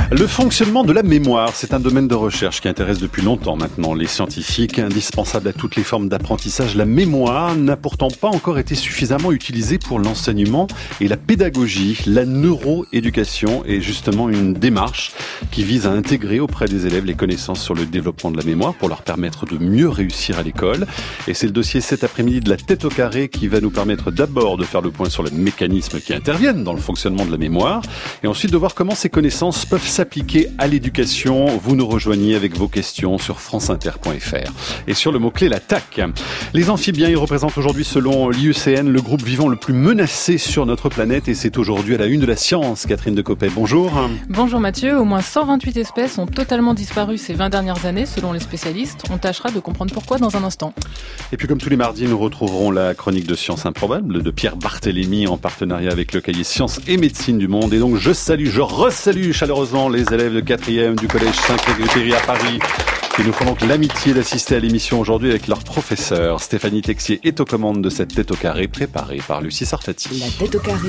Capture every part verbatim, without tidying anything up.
Le fonctionnement de la mémoire, c'est un domaine de recherche qui intéresse depuis longtemps maintenant les scientifiques. Indispensable à toutes les formes d'apprentissage, la mémoire n'a pourtant pas encore été suffisamment utilisée pour l'enseignement et la pédagogie. La neuroéducation est justement une démarche qui vise à intégrer auprès des élèves les connaissances sur le développement de la mémoire pour leur permettre de mieux réussir à l'école. Et c'est le dossier cet après-midi de la tête au carré qui va nous permettre d'abord de faire le point sur les mécanismes qui interviennent dans le fonctionnement de la mémoire et ensuite de voir comment ces connaissances peuvent s'appliquer à l'éducation. Vous nous rejoignez avec vos questions sur franceinter point f r. Et sur le mot-clé, l'attaque. Les amphibiens, ils représentent aujourd'hui, selon l'I U C N, le groupe vivant le plus menacé sur notre planète. Et c'est aujourd'hui à la une de la science. Catherine Decopé, bonjour. Bonjour Mathieu. Au moins cent vingt-huit espèces ont totalement disparu ces vingt dernières années, selon les spécialistes. On tâchera de comprendre pourquoi dans un instant. Et puis comme tous les mardis, nous retrouverons la chronique de Science Improbable de Pierre Barthélémy en partenariat avec le cahier Sciences et Médecine du Monde. Et donc je salue, je resalue chaleureusement les élèves de quatrième du collège Saint-Exupéry à Paris qui nous font donc l'amitié d'assister à l'émission aujourd'hui avec leur professeur. Stéphanie Texier est aux commandes de cette tête au carré préparée par Lucie Sarfati. La tête au carré,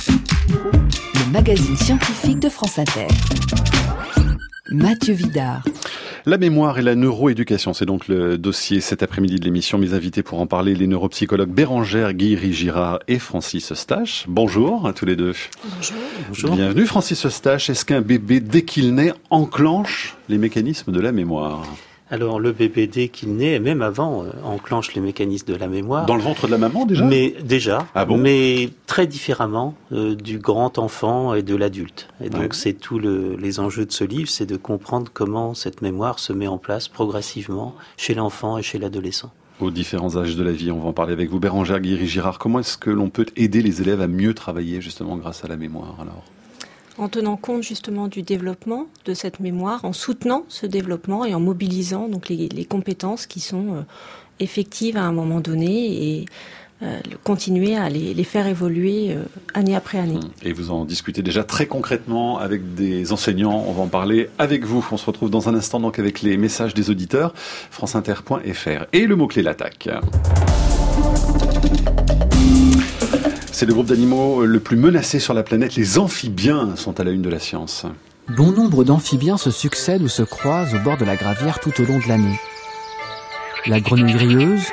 le magazine scientifique de France Inter. Mathieu Vidard. La mémoire et la neuroéducation, c'est donc le dossier cet après-midi de l'émission. Mes invités pour en parler, les neuropsychologues Bérengère Guilry-Girard et Francis Eustache. Bonjour à tous les deux. Bonjour. Bonjour. Bienvenue Francis Eustache. Est-ce qu'un bébé, dès qu'il naît, enclenche les mécanismes de la mémoire ? Alors le bébé dès qu'il naît, et même avant, euh, enclenche les mécanismes de la mémoire. Dans le ventre de la maman déjà ? Mais déjà, ah bon mais très différemment euh, du grand enfant et de l'adulte. Et donc ouais. c'est tout le, les enjeux de ce livre, c'est de comprendre comment cette mémoire se met en place progressivement chez l'enfant et chez l'adolescent. Aux différents âges de la vie, on va en parler avec vous. Bérengère Guilry-Girard, comment est-ce que l'on peut aider les élèves à mieux travailler justement grâce à la mémoire alors ? En tenant compte justement du développement de cette mémoire, en soutenant ce développement et en mobilisant donc les, les compétences qui sont euh, effectives à un moment donné et euh, continuer à les, les faire évoluer euh, année après année. Et vous en discutez déjà très concrètement avec des enseignants, on va en parler avec vous. On se retrouve dans un instant donc avec les messages des auditeurs, franceinter point f r. Et le mot-clé, l'attaque. C'est le groupe d'animaux le plus menacé sur la planète. Les amphibiens sont à la une de la science. Bon nombre d'amphibiens se succèdent ou se croisent au bord de la gravière tout au long de l'année. La grenouille rieuse,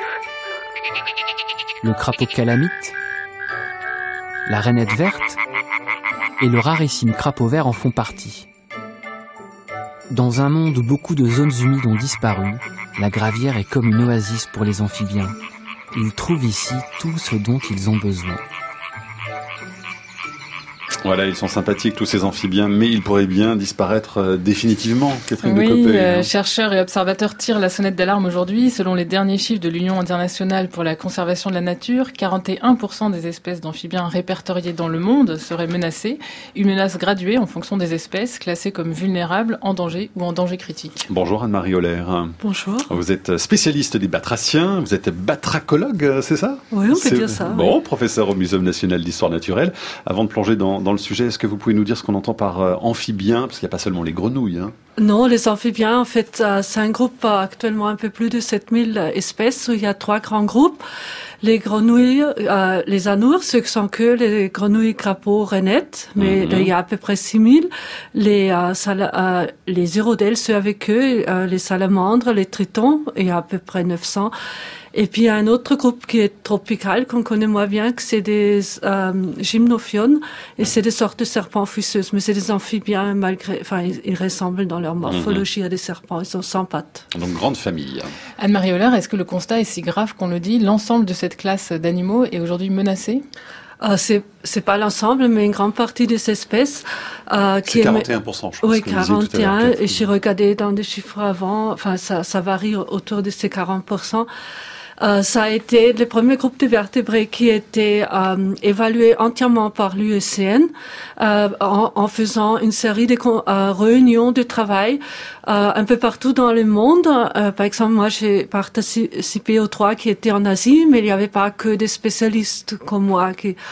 le crapaud calamite, la rainette verte et le rarissime crapaud vert en font partie. Dans un monde où beaucoup de zones humides ont disparu, la gravière est comme une oasis pour les amphibiens. Ils trouvent ici tout ce dont ils ont besoin. Voilà, ils sont sympathiques tous ces amphibiens, mais ils pourraient bien disparaître euh, définitivement. Catherine oui, Decopé. Euh, chercheurs et observateurs tirent la sonnette d'alarme aujourd'hui. Selon les derniers chiffres de l'Union internationale pour la conservation de la nature, quarante et un pour cent des espèces d'amphibiens répertoriées dans le monde seraient menacées. Une menace graduée en fonction des espèces, classées comme vulnérables, en danger ou en danger critique. Bonjour Anne-Marie Holler. Bonjour. Vous êtes spécialiste des batraciens, vous êtes batracologue, c'est ça ? Oui, on peut c'est... dire ça. Bon, oui. Professeur au Muséum national d'histoire naturelle. Avant de plonger dans, dans le sujet, est-ce que vous pouvez nous dire ce qu'on entend par euh, amphibien ? Parce qu'il n'y a pas seulement les grenouilles. Hein. Non, les amphibiens, en fait, euh, c'est un groupe euh, actuellement un peu plus de sept mille espèces, où il y a trois grands groupes. Les grenouilles, euh, les anours, ce sont que les grenouilles, crapauds, rainettes, mais mm-hmm. il y a à peu près six mille. Les, euh, sala- euh, les hirondelles, ceux avec eux, euh, les salamandres, les tritons, il y a à peu près neuf cents. Et puis il y a un autre groupe qui est tropical, qu'on connaît moins bien, que c'est des euh, gymnophiones, et c'est des sortes de serpents fouisseuses, mais c'est des amphibiens malgré, enfin ils, ils ressemblent dans leur morphologie mm-hmm. à des serpents, ils sont sans pattes. Donc grande famille. Anne-Marie Holler, est-ce que le constat est si grave qu'on le dit ? L'ensemble de cette classe d'animaux est aujourd'hui menacé ? Euh, c'est c'est pas l'ensemble, mais une grande partie des espèces euh, qui c'est quarante et un pour cent, je pense. Oui, quarante et un. Et j'ai regardé dans des chiffres avant. Enfin, ça ça varie autour de ces quarante pour cent. Euh, ça a été le premier groupe de vertébrés qui a été euh, évalué entièrement par l'U I C N euh, en, en faisant une série de euh, réunions de travail euh, un peu partout dans le monde. Euh, par exemple, moi, j'ai participé aux trois qui étaient en Asie, mais il n'y avait pas que des spécialistes comme moi qui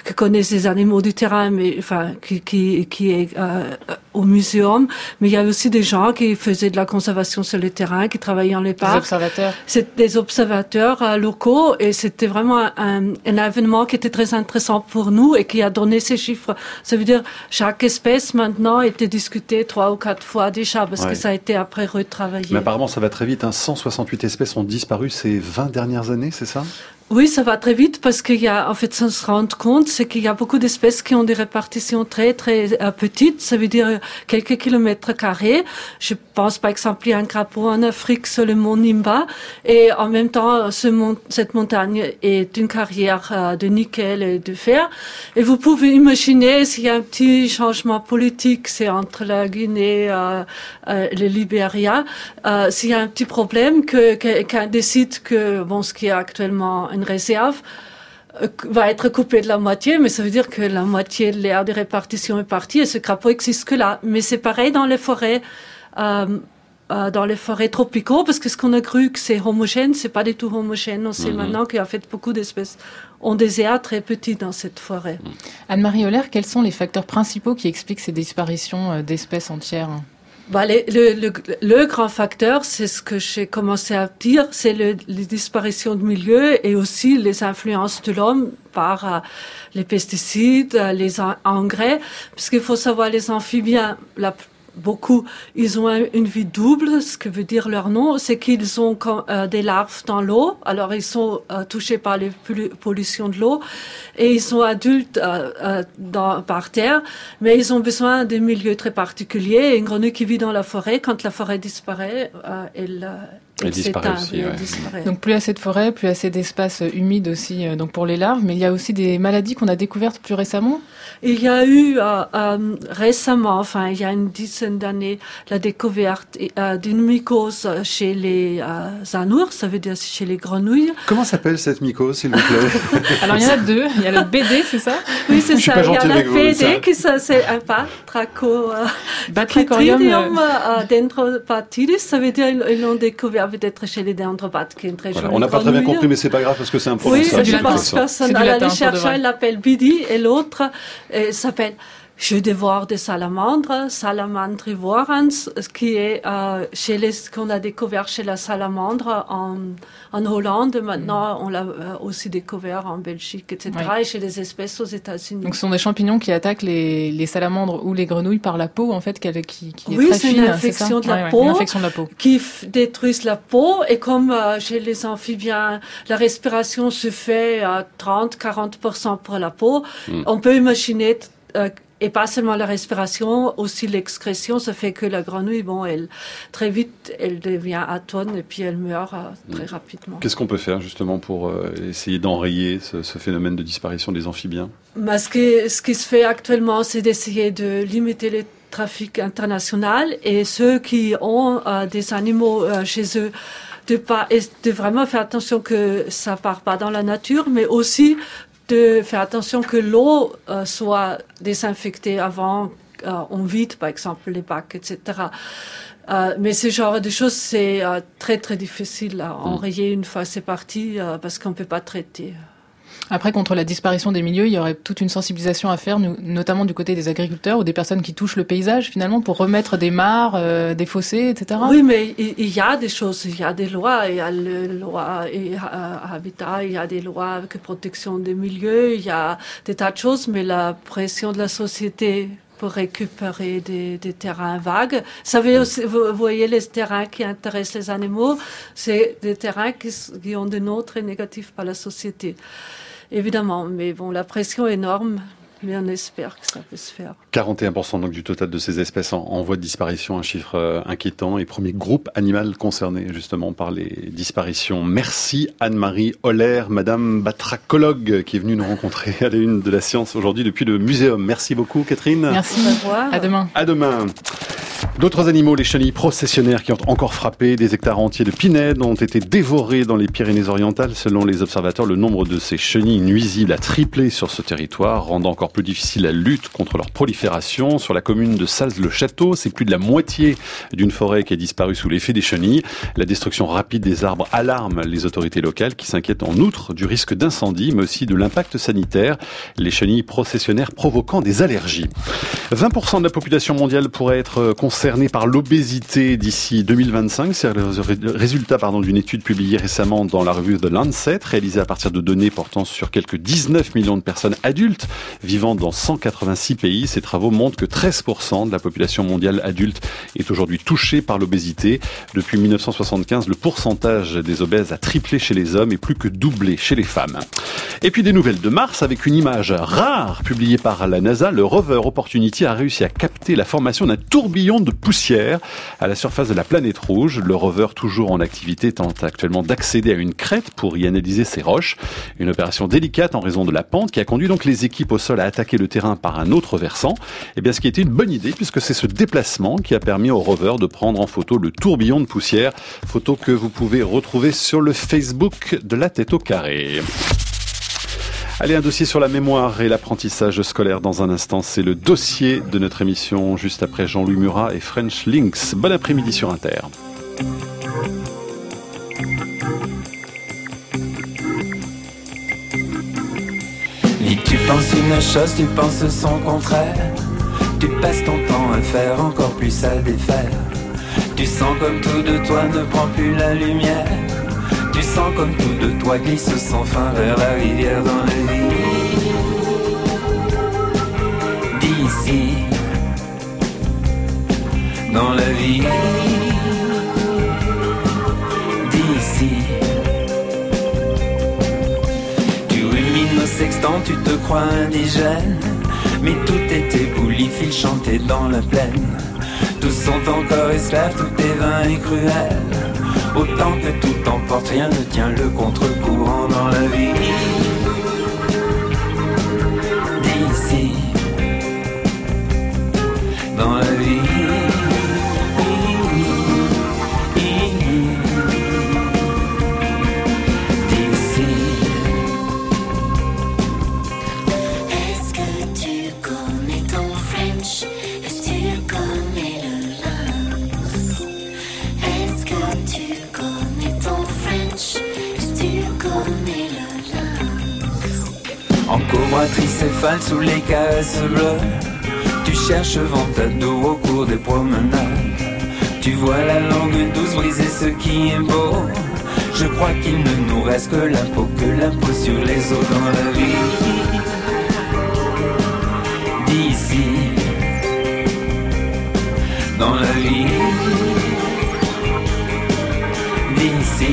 qui connaissent les animaux du terrain, mais enfin qui qui, qui est euh, au muséum. Mais il y a aussi des gens qui faisaient de la conservation sur le terrain, qui travaillaient dans les parcs. Des observateurs. C'est des observateurs euh, locaux, et c'était vraiment un, un événement qui était très intéressant pour nous et qui a donné ces chiffres. Ça veut dire chaque espèce maintenant était discutée trois ou quatre fois déjà parce ouais. que ça a été après retravaillé. Mais apparemment ça va très vite. Hein. cent soixante-huit espèces ont disparu ces vingt dernières années, c'est ça ? Oui, ça va très vite parce qu'il y a, en fait, on se rend compte, c'est qu'il y a beaucoup d'espèces qui ont des répartitions très, très euh, petites. Ça veut dire quelques kilomètres carrés. Je pense, par exemple, il y a un crapaud en Afrique sur le mont Nimba. Et en même temps, ce mont, cette montagne est une carrière euh, de nickel et de fer. Et vous pouvez imaginer s'il y a un petit changement politique, c'est entre la Guinée, euh, euh, le Libéria, euh, s'il y a un petit problème que, que, qu'un décide que, bon, ce qui est actuellement une réserve euh, va être coupée de la moitié, mais ça veut dire que la moitié de l'aire de répartition est partie et ce crapaud existe que là. Mais c'est pareil dans les forêts, euh, euh, dans les forêts tropicaux, parce que ce qu'on a cru que c'est homogène, c'est pas du tout homogène. On sait mm-hmm. maintenant qu'il y a fait beaucoup d'espèces ont des aires très petites dans cette forêt. Anne-Marie Holler, quels sont les facteurs principaux qui expliquent ces disparitions d'espèces entières ? Bah, les, le, le, le grand facteur, c'est ce que j'ai commencé à dire, c'est le, les disparitions de milieux et aussi les influences de l'homme par euh, les pesticides, euh, les en, engrais, parce qu'il faut savoir les amphibiens, la, beaucoup, ils ont un, une vie double, ce que veut dire leur nom, c'est qu'ils ont euh, des larves dans l'eau, alors ils sont euh, touchés par les pollutions de l'eau, et ils sont adultes euh, euh, dans, par terre, mais ils ont besoin de milieux très particuliers. Et une grenouille qui vit dans la forêt, quand la forêt disparaît, euh, elle, euh, elle, elle disparaît aussi. Ouais. Disparaît. Donc plus assez de forêt, plus assez d'espaces humides aussi, euh, donc pour les larves. Mais il y a aussi des maladies qu'on a découvertes plus récemment. Il y a eu euh, euh, récemment, enfin il y a une dizaine d'années, la découverte euh, d'une mycose chez les euh, anours, ça veut dire chez les grenouilles. Comment s'appelle cette mycose, s'il vous plaît ? Alors il y en a deux. Il y a le B D, c'est ça ? Oui, c'est ça. Il y a la B D vous, qui ça, c'est un batraco, euh, Batracorium euh, dendropatidis, ça veut dire ils l'ont découvert peut-être chez les dendropathes, qui est une très voilà, jolie on n'a pas très bien compris, mais c'est pas grave parce que c'est un problème. Oui, je pense que personne. Alors les chercheurs l'appellent B D et l'autre euh, s'appelle Je dévore des salamandres, Salamandre ivorans, qui est euh, chez les qu'on a découvert chez la salamandre en en Hollande. Maintenant, mmh. on l'a euh, aussi découvert en Belgique, et cetera. Oui. Et chez des espèces aux États-Unis. Donc, ce sont des champignons qui attaquent les les salamandres ou les grenouilles par la peau, en fait, qui qui, qui est oui, très c'est fine. Une infection c'est de la ouais, peau. Ouais, une infection de la peau. Qui f- détruisent la peau. Et comme euh, chez les amphibiens, la respiration se fait à trente à quarante pour cent pour la peau, mmh. on peut imaginer euh, et pas seulement la respiration, aussi l'excrétion, ça fait que la grenouille, bon, elle, très vite, elle devient atone et puis elle meurt euh, très mmh. rapidement. Qu'est-ce qu'on peut faire, justement, pour euh, essayer d'enrayer ce, ce phénomène de disparition des amphibiens ? Bah, ce, qui, ce qui se fait actuellement, c'est d'essayer de limiter les trafics internationaux et ceux qui ont euh, des animaux euh, chez eux, de, pas, et de vraiment faire attention que ça part pas dans la nature, mais aussi de faire attention que l'eau euh, soit désinfectée avant, euh, on vide par exemple les bacs, et cetera. Euh, mais ce genre de choses, c'est euh, très très difficile à enrayer une fois c'est parti, euh, parce qu'on peut pas traiter. Après, contre la disparition des milieux, il y aurait toute une sensibilisation à faire, notamment du côté des agriculteurs ou des personnes qui touchent le paysage, finalement, pour remettre des mares, euh, des fossés, et cetera. Oui, mais il, il y a des choses, il y a des lois, il y a les lois et, euh, habitat, il y a des lois de protection des milieux, il y a des tas de choses, mais la pression de la société pour récupérer des, des terrains vagues. Vous savez aussi, vous voyez les terrains qui intéressent les animaux, c'est des terrains qui, qui ont des noms très négatifs par la société. Évidemment, mais bon, la pression est énorme, mais on espère que ça peut se faire. quarante et un pour cent donc du total de ces espèces en, en voie de disparition, un chiffre euh, inquiétant et premier groupe animal concerné justement par les disparitions. Merci Anne-Marie Holler, madame batracologue, qui est venue nous rencontrer à la une de la science aujourd'hui depuis le muséum. Merci beaucoup Catherine. Merci, au revoir. À demain. À demain. D'autres animaux, les chenilles processionnaires qui ont encore frappé, des hectares entiers de pinèdes ont été dévorés dans les Pyrénées-Orientales. Selon les observateurs, le nombre de ces chenilles nuisibles a triplé sur ce territoire, rendant encore plus difficile la lutte contre leur prolifération. Sur la commune de Salles-le-Château, c'est plus de la moitié d'une forêt qui a disparu sous l'effet des chenilles. La destruction rapide des arbres alarme les autorités locales qui s'inquiètent en outre du risque d'incendie, mais aussi de l'impact sanitaire. Les chenilles processionnaires provoquant des allergies. vingt pour cent de la population mondiale pourrait être concernée par l'obésité d'ici deux mille vingt-cinq. C'est le résultat pardon, d'une étude publiée récemment dans la revue The Lancet, réalisée à partir de données portant sur quelques dix-neuf millions de personnes adultes vivant dans cent quatre-vingt-six pays. Ces travaux montrent que treize pour cent de la population mondiale adulte est aujourd'hui touchée par l'obésité. Depuis mille neuf cent soixante-quinze, le pourcentage des obèses a triplé chez les hommes et plus que doublé chez les femmes. Et puis des nouvelles de Mars avec une image rare publiée par la NASA. Le rover Opportunity a réussi à capter la formation d'un tourbillon de poussière à la surface de la planète rouge. Le rover, toujours en activité, tente actuellement d'accéder à une crête pour y analyser ses roches. Une opération délicate en raison de la pente qui a conduit donc les équipes au sol à attaquer le terrain par un autre versant. Et bien, ce qui était une bonne idée puisque c'est ce déplacement qui a permis au rover de prendre en photo le tourbillon de poussière. Photo que vous pouvez retrouver sur le Facebook de La Tête au Carré. Allez, un dossier sur la mémoire et l'apprentissage scolaire dans un instant. C'est le dossier de notre émission, juste après Jean-Louis Murat et French Links. Bon après-midi sur Inter. Vite, tu penses une chose, tu penses son contraire. Tu passes ton temps à faire encore plus à défaire. Tu sens comme tout de toi ne prend plus la lumière. Tu sens comme tout de toi glisse sans fin vers la rivière dans la vie. D'ici, dans la vie. D'ici, tu rumines au sextant, tu te crois indigène. Mais tout est ébloui, fil chanté dans la plaine. Tous sont encore esclaves, tout est vain et cruel. Autant que tout emporte, rien ne tient le contre-courant dans la vie. D'ici, dans la vie. D'ici. Est-ce que tu connais ton French? Est-ce que tu connais le lynx? Est-ce que tu connais ton French? Est-ce que tu connais le lynx? En cobra tricéphale sous les caresses bleues, tu cherches Ventado au cours des promenades. Tu vois la langue douce briser ce qui est beau. Je crois qu'il ne nous reste que l'impôt, que l'impôt sur les eaux dans la vie. D'ici, dans la vie. D'ici,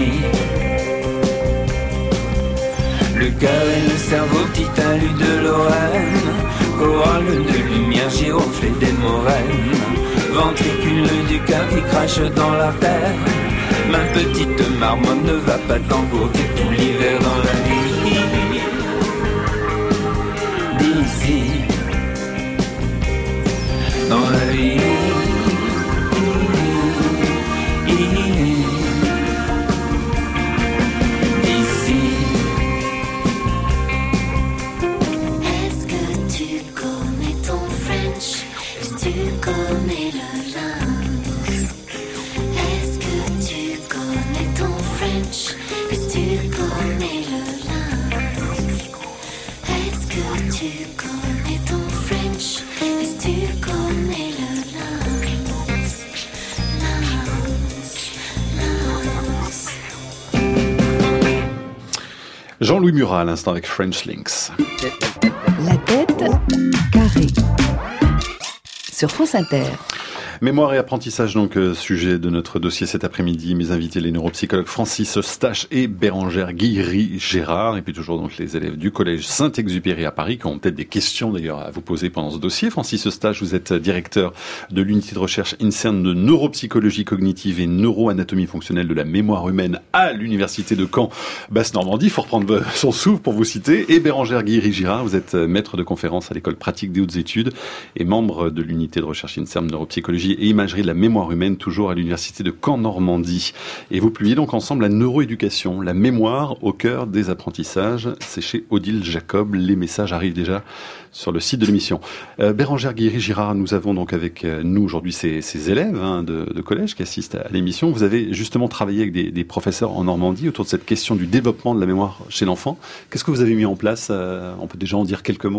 le cœur et le cerveau, petit talus de Lorraine. Corolle de lumière, giroflée des moraines. Ventricule du cœur qui crache dans l'artère. Ma petite marmotte ne va pas t'embourter tout l'hiver dans la vie. D'ici, dans la vie. Connais le lynx? Est-ce que tu connais ton French? Est-ce que tu connais le lynx? Est-ce que tu connais ton French? Est-ce que tu connais le lynx? Lynx, lynx. Jean-Louis Murat à l'instant avec French Links. La tête carrée. Sur France Inter. Mémoire et apprentissage, donc, euh, sujet de notre dossier cet après-midi. Mes invités, les neuropsychologues Francis Eustache et Bérengère Guilry-Gérard. Et puis toujours, donc, les élèves du collège Saint-Exupéry à Paris qui ont peut-être des questions, d'ailleurs, à vous poser pendant ce dossier. Francis Eustache, vous êtes directeur de l'unité de recherche INSERM de neuropsychologie cognitive et neuroanatomie fonctionnelle de la mémoire humaine à l'université de Caen, Basse-Normandie. Il faut reprendre son souffle pour vous citer. Et Bérengère Guilry-Gérard, vous êtes maître de conférence à l'école pratique des hautes études et membre de l'unité de recherche INSERM neuropsychologie Biologie et Imagerie de la mémoire humaine, toujours à l'université de Caen-Normandie. Et vous publiez donc ensemble la neuroéducation, la mémoire au cœur des apprentissages. C'est chez Odile Jacob. Les messages arrivent déjà sur le site de l'émission. Euh, Bérangère Guéry-Girard, nous avons donc avec nous aujourd'hui ces, ces élèves hein, de, de collège qui assistent à l'émission. Vous avez justement travaillé avec des, des professeurs en Normandie autour de cette question du développement de la mémoire chez l'enfant. Qu'est-ce que vous avez mis en place ? euh, On peut déjà en dire quelques mots ?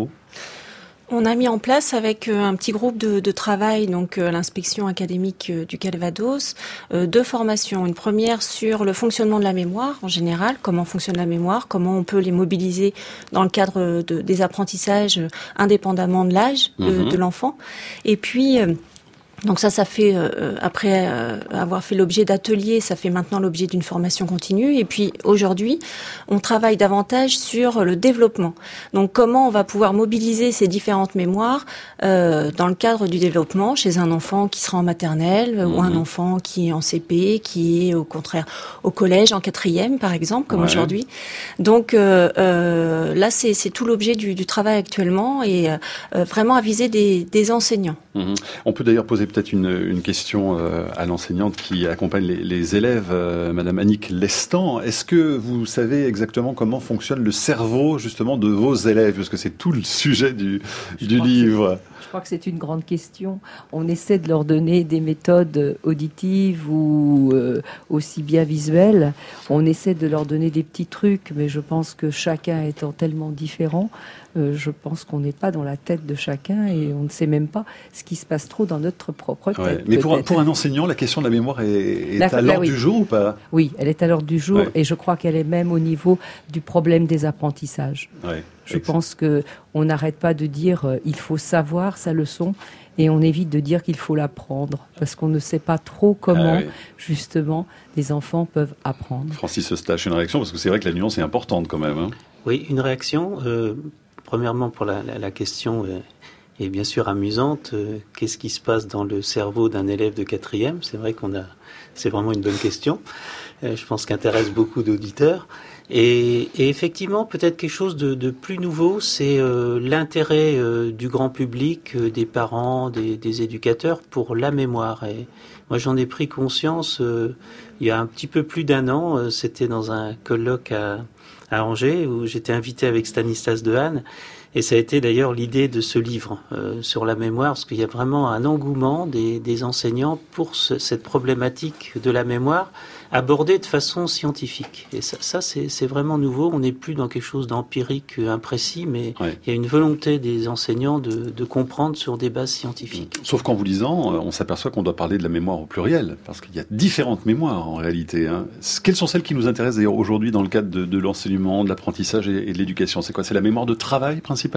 On a mis en place avec un petit groupe de, de travail, donc l'inspection académique du Calvados, deux formations. Une première sur le fonctionnement de la mémoire en général, comment fonctionne la mémoire, comment on peut les mobiliser dans le cadre de, des apprentissages indépendamment de l'âge de, mmh. de l'enfant. Et puis donc ça, ça fait, euh, après euh, avoir fait l'objet d'ateliers, ça fait maintenant l'objet d'une formation continue. Et puis aujourd'hui, on travaille davantage sur le développement. Donc comment on va pouvoir mobiliser ces différentes mémoires euh, dans le cadre du développement chez un enfant qui sera en maternelle mmh. ou un enfant qui est en C P, qui est au contraire au collège, en quatrième par exemple, comme ouais. aujourd'hui. Donc euh, euh, là, c'est, c'est tout l'objet du, du travail actuellement et euh, vraiment aviser des, des enseignants. Mmh. On peut d'ailleurs poser peut-être une, une question euh, à l'enseignante qui accompagne les, les élèves, euh, Madame Annick Lestan. Est-ce que vous savez exactement comment fonctionne le cerveau justement de vos élèves ? Parce que c'est tout le sujet du, du livre. Je crois que c'est une grande question. On essaie de leur donner des méthodes auditives ou euh, aussi bien visuelles. On essaie de leur donner des petits trucs, mais je pense que chacun étant tellement différent, euh, je pense qu'on n'est pas dans la tête de chacun et on ne sait même pas ce qui se passe trop dans notre propre tête. Ouais. Mais pour, pour un enseignant, la question de la mémoire est, est la, à l'ordre oui. du jour ou pas ? Oui, elle est à l'ordre du jour ouais. et je crois qu'elle est même au niveau du problème des apprentissages. Ouais. Je pense que on n'arrête pas de dire euh, il faut savoir sa leçon et on évite de dire qu'il faut l'apprendre parce qu'on ne sait pas trop comment ah oui. justement les enfants peuvent apprendre. Francis Eustache, une réaction parce que c'est vrai que la nuance est importante quand même. Hein. Oui, une réaction. Euh, premièrement pour la, la, la question euh, est bien sûr amusante. Euh, qu'est-ce qui se passe dans le cerveau d'un élève de quatrième ? C'est vrai qu'on a, c'est vraiment une bonne question. Euh, je pense qu'intéresse beaucoup d'auditeurs. Et, et effectivement, peut-être quelque chose de, de plus nouveau, c'est euh, l'intérêt euh, du grand public, euh, des parents, des, des éducateurs pour la mémoire. Et moi, j'en ai pris conscience euh, il y a un petit peu plus d'un an. Euh, c'était dans un colloque à, à Angers où j'étais invité avec Stanislas Dehaene. Et ça a été d'ailleurs l'idée de ce livre euh, sur la mémoire, parce qu'il y a vraiment un engouement des, des enseignants pour ce, cette problématique de la mémoire abordée de façon scientifique. Et ça, ça c'est, c'est vraiment nouveau. On n'est plus dans quelque chose d'empirique, imprécis, mais ouais. il y a une volonté des enseignants de, de comprendre sur des bases scientifiques. Sauf qu'en vous lisant, on s'aperçoit qu'on doit parler de la mémoire au pluriel, parce qu'il y a différentes mémoires en réalité. Hein. Quelles sont celles qui nous intéressent d'ailleurs aujourd'hui dans le cadre de, de l'enseignement, de l'apprentissage et, et de l'éducation ? C'est quoi ? C'est la mémoire de travail principalement ?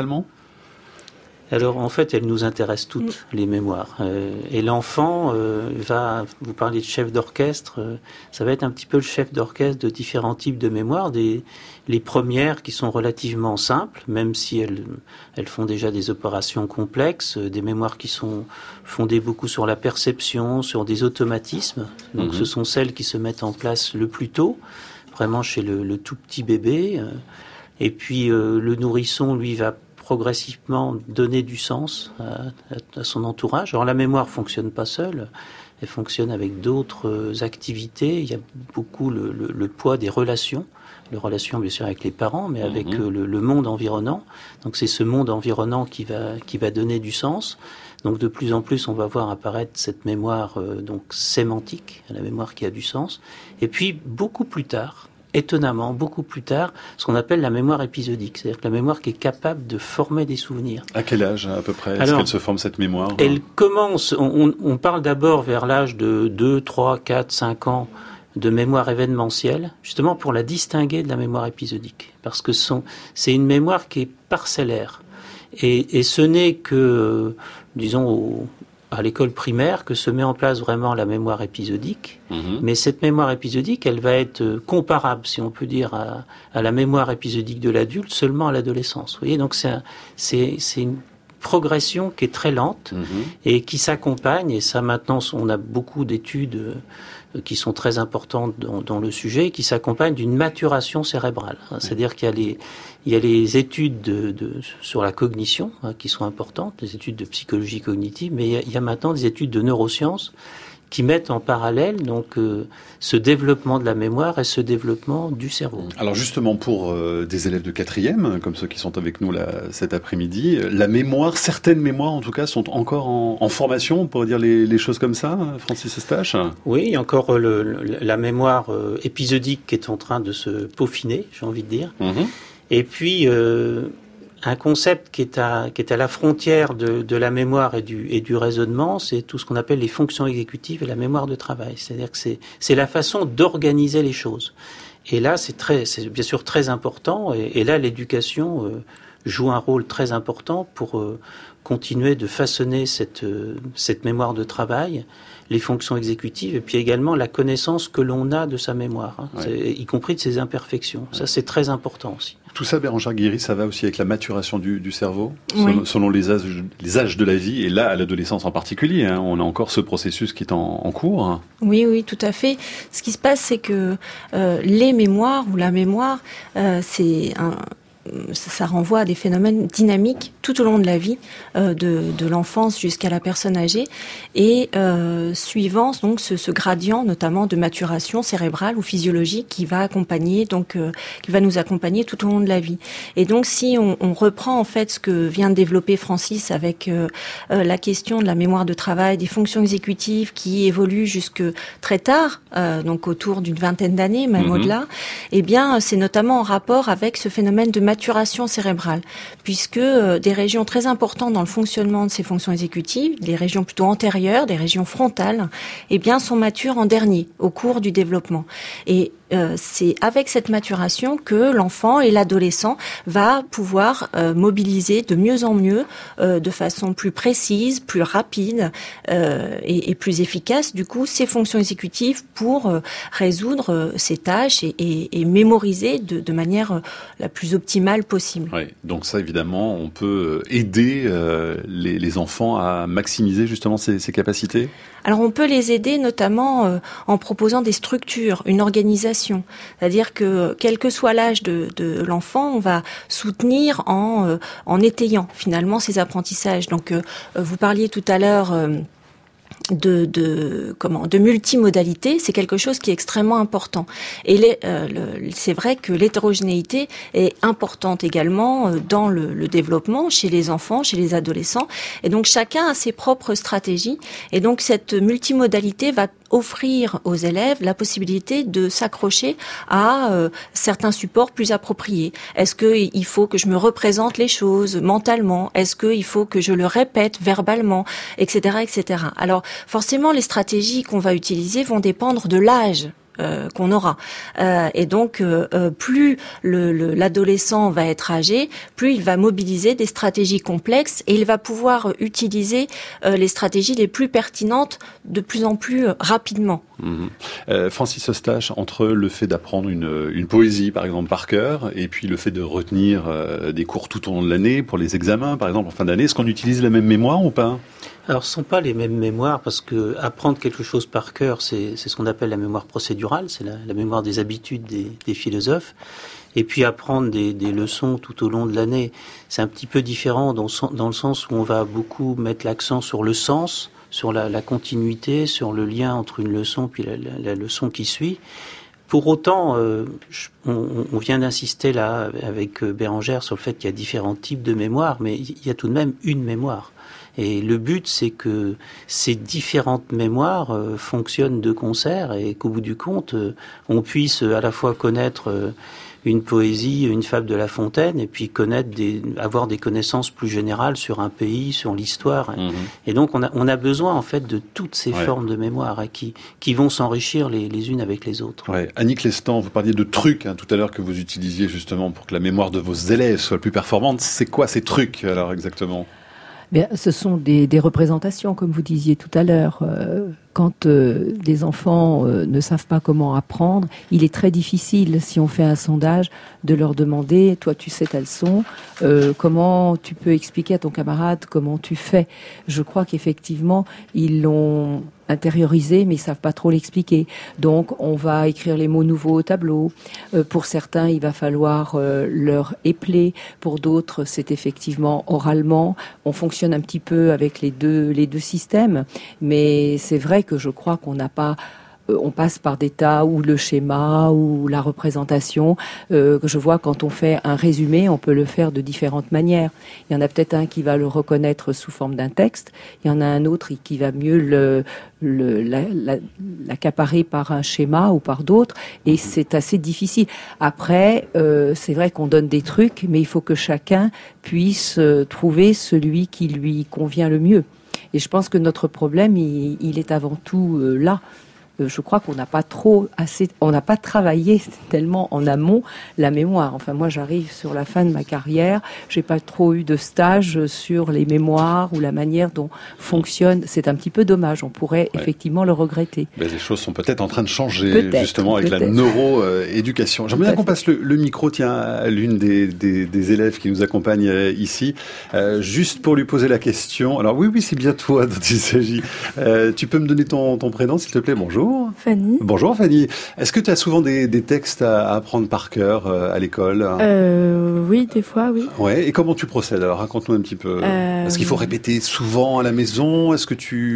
Alors en fait, elles nous intéressent toutes, les mémoires. Euh, et l'enfant euh, va, vous parlez de chef d'orchestre, euh, ça va être un petit peu le chef d'orchestre de différents types de mémoires. Des, les premières qui sont relativement simples, même si elles, elles font déjà des opérations complexes, euh, des mémoires qui sont fondées beaucoup sur la perception, sur des automatismes. Donc mmh. ce sont celles qui se mettent en place le plus tôt, vraiment chez le, le tout petit bébé. Euh, et puis euh, le nourrisson, lui, va progressivement donner du sens à, à, à son entourage. Alors la mémoire fonctionne pas seule, elle fonctionne avec d'autres activités. Il y a beaucoup le, le, le poids des relations, les relations bien sûr avec les parents, mais avec mmh. le, le monde environnant. Donc c'est ce monde environnant qui va qui va donner du sens. Donc de plus en plus, on va voir apparaître cette mémoire euh, donc sémantique, la mémoire qui a du sens. Et puis beaucoup plus tard, étonnamment, beaucoup plus tard, ce qu'on appelle la mémoire épisodique, c'est-à-dire que la mémoire qui est capable de former des souvenirs. À quel âge, à peu près, est-ce Alors, qu'elle se forme, cette mémoire ? Elle commence, on, on parle d'abord vers l'âge de deux, trois, quatre, cinq ans de mémoire événementielle, justement pour la distinguer de la mémoire épisodique, parce que son, c'est une mémoire qui est parcellaire. Et, et ce n'est que, disons, au, à l'école primaire que se met en place vraiment la mémoire épisodique. Mmh. Mais cette mémoire épisodique, elle va être comparable, si on peut dire, à, à la mémoire épisodique de l'adulte seulement à l'adolescence. Vous voyez, donc c'est, un, c'est, c'est une progression qui est très lente mmh. et qui s'accompagne, et ça maintenant on a beaucoup d'études euh, qui sont très importantes dans, dans le sujet, qui s'accompagnent d'une maturation cérébrale. Hein, mmh. C'est-à-dire qu'il y a les, il y a les études de, de, sur la cognition hein, qui sont importantes, les études de psychologie cognitive, mais il y a, il y a maintenant des études de neurosciences qui mettent en parallèle donc euh, ce développement de la mémoire et ce développement du cerveau. Alors justement pour euh, des élèves de quatrième, comme ceux qui sont avec nous là cet après-midi, la mémoire, certaines mémoires en tout cas, sont encore en, en formation, on pourrait dire les, les choses comme ça, Francis Eustache ? Oui, il y a encore le, le, la mémoire euh, épisodique qui est en train de se peaufiner, j'ai envie de dire. Mmh. Et puis euh, un concept qui est à, qui est à la frontière de, de la mémoire et du, et du raisonnement, c'est tout ce qu'on appelle les fonctions exécutives et la mémoire de travail. C'est-à-dire que c'est, c'est la façon d'organiser les choses. Et là, c'est très, c'est bien sûr très important. Et, et là, l'éducation euh, joue un rôle très important pour euh, continuer de façonner cette, euh, cette mémoire de travail, les fonctions exécutives, et puis également la connaissance que l'on a de sa mémoire, hein, ouais. y compris de ses imperfections. Ouais. Ça, c'est très important aussi. Tout ça, Bérangère Guiry, ça va aussi avec la maturation du, du cerveau, oui. selon, selon les, âges, les âges de la vie, et là, à l'adolescence en particulier, hein, on a encore ce processus qui est en, en cours. Oui, oui, tout à fait. Ce qui se passe, c'est que euh, les mémoires, ou la mémoire, euh, c'est un... ça renvoie à des phénomènes dynamiques tout au long de la vie, euh, de, de l'enfance jusqu'à la personne âgée, et euh, suivant donc ce, ce gradient, notamment de maturation cérébrale ou physiologique, qui va accompagner donc euh, qui va nous accompagner tout au long de la vie. Et donc, si on, on reprend en fait ce que vient de développer Francis avec euh, euh, la question de la mémoire de travail, des fonctions exécutives qui évoluent jusque très tard, euh, donc autour d'une vingtaine d'années, même mmh. au-delà, eh bien, c'est notamment en rapport avec ce phénomène de maturation cérébrale, puisque euh, des régions très importantes dans le fonctionnement de ces fonctions exécutives, des régions plutôt antérieures, des régions frontales, eh bien, sont matures en dernier, au cours du développement. Et Euh, c'est avec cette maturation que l'enfant et l'adolescent va pouvoir euh, mobiliser de mieux en mieux, euh, de façon plus précise, plus rapide euh, et, et plus efficace, du coup, ses fonctions exécutives pour euh, résoudre euh, ses tâches et, et, et mémoriser de, de manière euh, la plus optimale possible. Oui, donc ça, évidemment, on peut aider euh, les, les enfants à maximiser justement ces, ces capacités. Alors, on peut les aider notamment euh, en proposant des structures, une organisation. C'est-à-dire que, quel que soit l'âge de, de l'enfant, on va soutenir en, euh, en étayant finalement ses apprentissages. Donc, euh, vous parliez tout à l'heure... Euh, de de comment de multimodalité, c'est quelque chose qui est extrêmement important. Et les, euh, le, c'est vrai que l'hétérogénéité est importante également euh, dans le, le développement chez les enfants, chez les adolescents. Et donc chacun a ses propres stratégies. Et donc cette multimodalité va offrir aux élèves la possibilité de s'accrocher à euh, certains supports plus appropriés. Est-ce que il faut que je me représente les choses mentalement? Est-ce que il faut que je le répète verbalement, et cetera, et cetera. Alors forcément, les stratégies qu'on va utiliser vont dépendre de l'âge Euh, qu'on aura. Euh, et donc, euh, euh, plus le, le, l'adolescent va être âgé, plus il va mobiliser des stratégies complexes et il va pouvoir utiliser euh, les stratégies les plus pertinentes de plus en plus euh, rapidement. Mmh. Euh, Francis Eustache, entre le fait d'apprendre une, une poésie, par exemple, par cœur, et puis le fait de retenir euh, des cours tout au long de l'année pour les examens, par exemple, en fin d'année, est-ce qu'on utilise la même mémoire ou pas ? Alors, ce ne sont pas les mêmes mémoires, parce que apprendre quelque chose par cœur, c'est, c'est ce qu'on appelle la mémoire procédurale, c'est la, la mémoire des habitudes des, des philosophes. Et puis apprendre des, des leçons tout au long de l'année, c'est un petit peu différent dans, dans le sens où on va beaucoup mettre l'accent sur le sens, sur la, la continuité, sur le lien entre une leçon puis la, la, la leçon qui suit. Pour autant, euh, on, on vient d'insister là avec Bérangère sur le fait qu'il y a différents types de mémoire, mais il y a tout de même une mémoire. Et le but, c'est que ces différentes mémoires euh, fonctionnent de concert et qu'au bout du compte, euh, on puisse à la fois connaître euh, une poésie, une fable de La Fontaine, et puis connaître des, avoir des connaissances plus générales sur un pays, sur l'histoire. Mmh. Et donc, on a, on a besoin en fait de toutes ces ouais. formes de mémoire hein, qui, qui vont s'enrichir les, les unes avec les autres. Ouais. Annick Lestan, vous parliez de trucs hein, tout à l'heure que vous utilisiez justement pour que la mémoire de vos élèves soit plus performante. C'est quoi ces trucs alors exactement ? Bien, ce sont des, des représentations, comme vous disiez tout à l'heure. Euh, quand euh, des enfants euh, ne savent pas comment apprendre, il est très difficile, si on fait un sondage, de leur demander, toi tu sais ta leçon, euh, comment tu peux expliquer à ton camarade comment tu fais. Je crois qu'effectivement, ils l'ont intériorisé, mais ils savent pas trop l'expliquer. Donc, on va écrire les mots nouveaux au tableau. Euh, pour certains, il va falloir euh, leur épeler. Pour d'autres, c'est effectivement oralement. On fonctionne un petit peu avec les deux, les deux systèmes. Mais c'est vrai que je crois qu'on n'a pas... On passe par des tas où le schéma ou la représentation, euh, que je vois quand on fait un résumé, on peut le faire de différentes manières. Il y en a peut-être un qui va le reconnaître sous forme d'un texte, il y en a un autre qui va mieux le, le, la, la, l'accaparer par un schéma ou par d'autres, et c'est assez difficile. Après, euh, c'est vrai qu'on donne des trucs, mais il faut que chacun puisse euh, trouver celui qui lui convient le mieux. Et je pense que notre problème, il, il est avant tout euh, là. Je crois qu'on n'a pas trop assez, on n'a pas travaillé tellement en amont la mémoire. Enfin, moi, j'arrive sur la fin de ma carrière, j'ai pas trop eu de stage sur les mémoires ou la manière dont fonctionne. C'est un petit peu dommage. On pourrait ouais. effectivement le regretter. Ben, les choses sont peut-être en train de changer, peut-être, justement, avec peut-être. la neuro-éducation. J'aimerais bien qu'on passe le, le micro, tiens, à l'une des, des, des élèves qui nous accompagne euh, ici, euh, juste pour lui poser la question. Alors oui, oui, c'est bien toi dont il s'agit. Euh, tu peux me donner ton, ton prénom, s'il te plaît? Bonjour. Fanny. Bonjour Fanny. Est-ce que tu as souvent des, des textes à, à apprendre par cœur euh, à l'école? euh, Oui, des fois, oui. Ouais. Et comment tu procèdes? Alors raconte-nous un petit peu. Euh... Est-ce qu'il faut répéter souvent à la maison? Est-ce que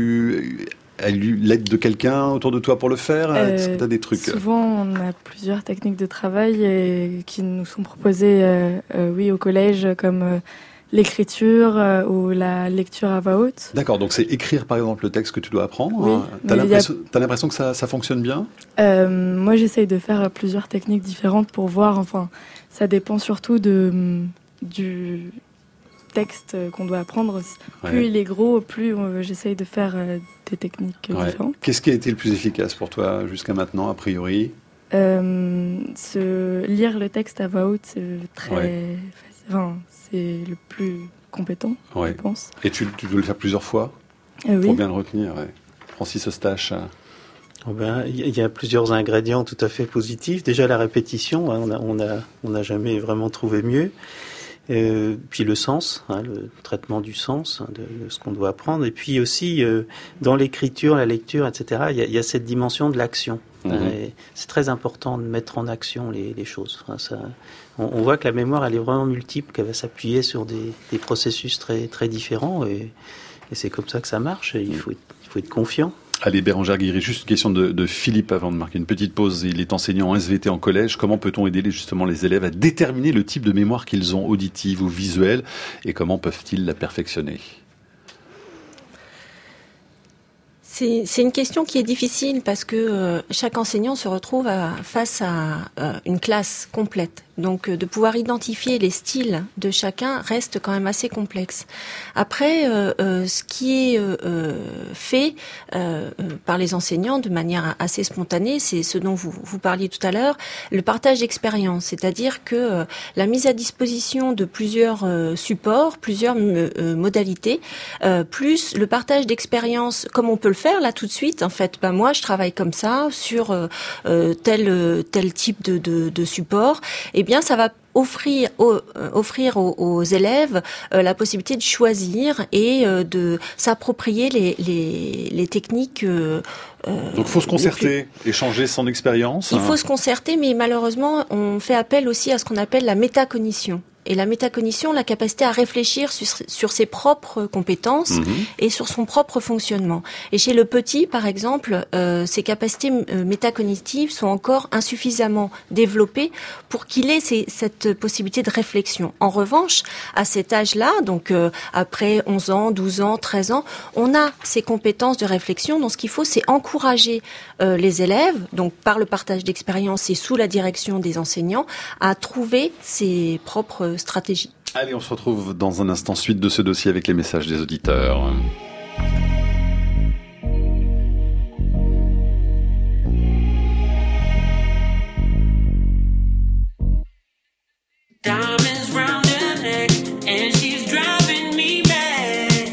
tu as eu l'aide de quelqu'un autour de toi pour le faire? euh, Est-ce que tu as des trucs? Souvent, on a plusieurs techniques de travail et, qui nous sont proposées euh, euh, oui, au collège, comme... Euh, l'écriture euh, ou la lecture à voix haute. D'accord, donc c'est écrire par exemple le texte que tu dois apprendre. Oui, T'as l'impression, a... t'as l'impression que ça, ça fonctionne bien? euh, Moi j'essaye de faire plusieurs techniques différentes pour voir, enfin ça dépend surtout de, du texte qu'on doit apprendre. Plus ouais. il est gros, plus euh, j'essaye de faire euh, des techniques euh, ouais. différentes. Qu'est-ce qui a été le plus efficace pour toi jusqu'à maintenant, a priori? euh, se Lire le texte à voix haute, c'est très ouais. facile. Enfin, c'est le plus compétent, ouais. je pense. Et tu, tu dois le faire plusieurs fois euh, oui. pour bien le retenir. Ouais. Francis Eustache. Oh ben, il y a plusieurs ingrédients tout à fait positifs. Déjà la répétition, hein, on a, on a, on n'a jamais vraiment trouvé mieux. Euh, puis le sens, hein, le traitement du sens hein, de, de ce qu'on doit apprendre. Et puis aussi euh, dans l'écriture, la lecture, et cetera. Il y a, il y a cette dimension de l'action. Mmh. Hein, et c'est très important de mettre en action les, les choses. Hein, ça, on, on voit que la mémoire, elle est vraiment multiple, qu'elle va s'appuyer sur des, des processus très, très différents, et, et c'est comme ça que ça marche. Et il faut, il faut être confiant. Allez, Bérangère Guéry, juste une question de, de Philippe avant de marquer une petite pause. Il est enseignant en S V T en collège. Comment peut-on aider les, justement les élèves à déterminer le type de mémoire qu'ils ont, auditive ou visuelle, et comment peuvent-ils la perfectionner? C'est, c'est une question qui est difficile parce que euh, chaque enseignant se retrouve à, face à euh, une classe complète. Donc euh, de pouvoir identifier les styles de chacun reste quand même assez complexe. Après, euh, euh, ce qui est euh, fait euh, par les enseignants de manière assez spontanée, c'est ce dont vous, vous parliez tout à l'heure, le partage d'expérience. C'est-à-dire que euh, la mise à disposition de plusieurs euh, supports, plusieurs euh, modalités, euh, plus le partage d'expérience comme on peut le faire là tout de suite. En fait, ben moi je travaille comme ça sur euh, euh, tel tel type de, de, de support. Et Eh bien, ça va offrir, euh, offrir aux, aux élèves euh, la possibilité de choisir et euh, de s'approprier les, les, les techniques. Euh, Donc, il faut se concerter, plus... échanger son expérience. Il faut se concerter, mais malheureusement, on fait appel aussi à ce qu'on appelle la métacognition. Et la métacognition, la capacité à réfléchir sur, sur ses propres compétences mmh. et sur son propre fonctionnement. Et chez le petit, par exemple, euh, ces capacités euh, métacognitives sont encore insuffisamment développées pour qu'il ait ces, cette possibilité de réflexion. En revanche, à cet âge-là, donc euh, après onze ans, douze ans, treize ans, on a ces compétences de réflexion. Donc ce qu'il faut, c'est encourager euh, les élèves, donc par le partage d'expériences et sous la direction des enseignants, à trouver ses propres stratégie. Allez, on se retrouve dans un instant, suite de ce dossier avec les messages des auditeurs. Diamonds round her neck and she's driving me mad.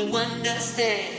to understand.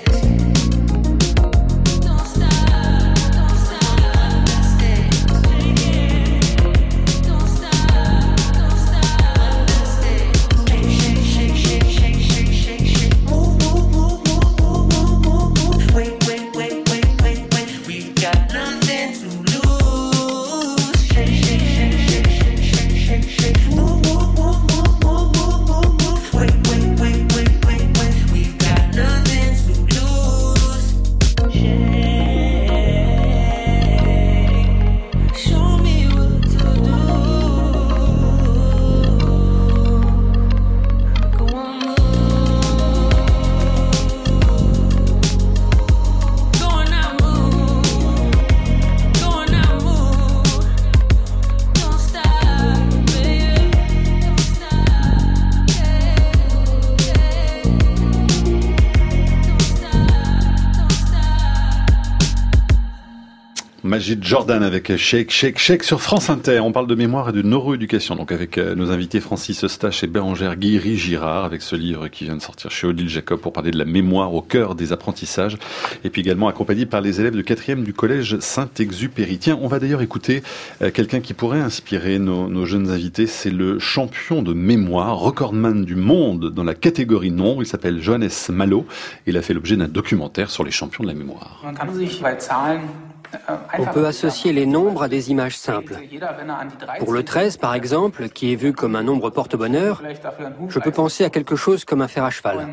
Majid Jordan avec Shake, Shake, Shake sur France Inter. On parle de mémoire et de neuroéducation, donc avec nos invités Francis Eustache et Bérangère Guiry-Girard, avec ce livre qui vient de sortir chez Odile Jacob pour parler de la mémoire au cœur des apprentissages, et puis également accompagné par les élèves de quatrième du collège Saint-Exupéry. Tiens, on va d'ailleurs écouter quelqu'un qui pourrait inspirer nos, nos jeunes invités. C'est le champion de mémoire, recordman du monde dans la catégorie nombre. Il s'appelle Johannes Malo. Il a fait l'objet d'un documentaire sur les champions de la mémoire. On peut associer les nombres à des images simples. Pour le treize, par exemple, qui est vu comme un nombre porte-bonheur, je peux penser à quelque chose comme un fer à cheval.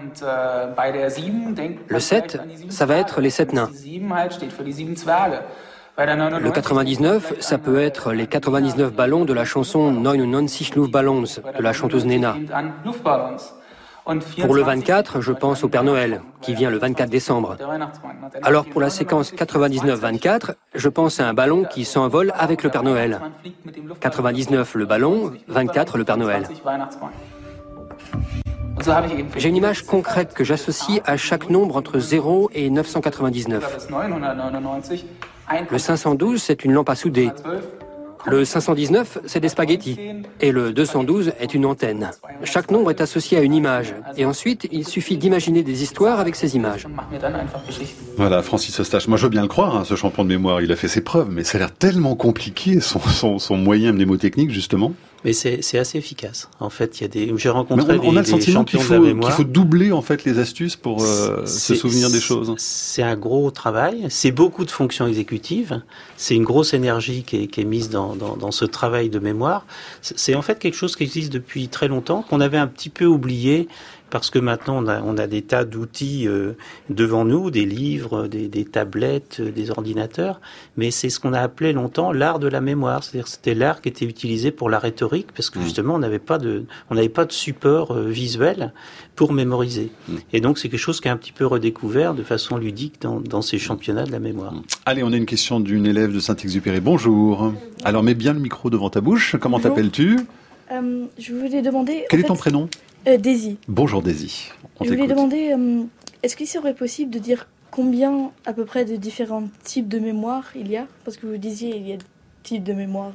Le sept, ça va être les sept nains. Le quatre-vingt-dix-neuf, ça peut être les quatre-vingt-dix-neuf ballons de la chanson neunundneunzig Luftballons de la chanteuse Nena. Pour le vingt-quatre, je pense au Père Noël, qui vient le vingt-quatre décembre. Alors pour la séquence quatre-vingt-dix-neuf vingt-quatre, je pense à un ballon qui s'envole avec le Père Noël. quatre-vingt-dix-neuf le ballon, vingt-quatre le Père Noël. J'ai une image concrète que j'associe à chaque nombre entre zéro et neuf cent quatre-vingt-dix-neuf. Le cinq cent douze, c'est une lampe à souder. Le cinq cent dix-neuf, c'est des spaghettis. Et le deux cent douze est une antenne. Chaque nombre est associé à une image. Et ensuite, il suffit d'imaginer des histoires avec ces images. Voilà, Francis Eustache. Moi, je veux bien le croire, hein, ce champion de mémoire. Il a fait ses preuves, mais ça a l'air tellement compliqué, son, son, son moyen mnémotechnique, justement. Mais c'est, c'est assez efficace. En fait, il y a des, j'ai rencontré on, on des, a le sentiment des champions qu'il faut, de la mémoire. qu'il faut doubler, en fait, les astuces pour euh, se souvenir des choses. C'est un gros travail. C'est beaucoup de fonctions exécutives. C'est une grosse énergie qui est, qui est mise dans, dans, dans ce travail de mémoire. C'est en fait quelque chose qui existe depuis très longtemps, qu'on avait un petit peu oublié. Parce que maintenant, on a, on a des tas d'outils euh, devant nous, des livres, des, des tablettes, euh, des ordinateurs. Mais c'est ce qu'on a appelé longtemps l'art de la mémoire. C'est-à-dire que c'était l'art qui était utilisé pour la rhétorique, parce que justement, on n'avait pas de, on n'avait pas de support euh, visuel pour mémoriser. Mmh. Et donc, c'est quelque chose qui est un petit peu redécouvert de façon ludique dans, dans ces championnats de la mémoire. Allez, on a une question d'une élève de Saint-Exupéry. Bonjour. Alors, mets bien le micro devant ta bouche. Comment Bonjour. t'appelles-tu euh, Je voulais demander... Quel est fait... ton prénom Euh, Daisy. Bonjour Daisy. On Je voulais t'écoute. demander, euh, est-ce qu'il serait possible de dire combien à peu près de différents types de mémoire il y a ? Parce que vous disiez il y a des types de mémoire.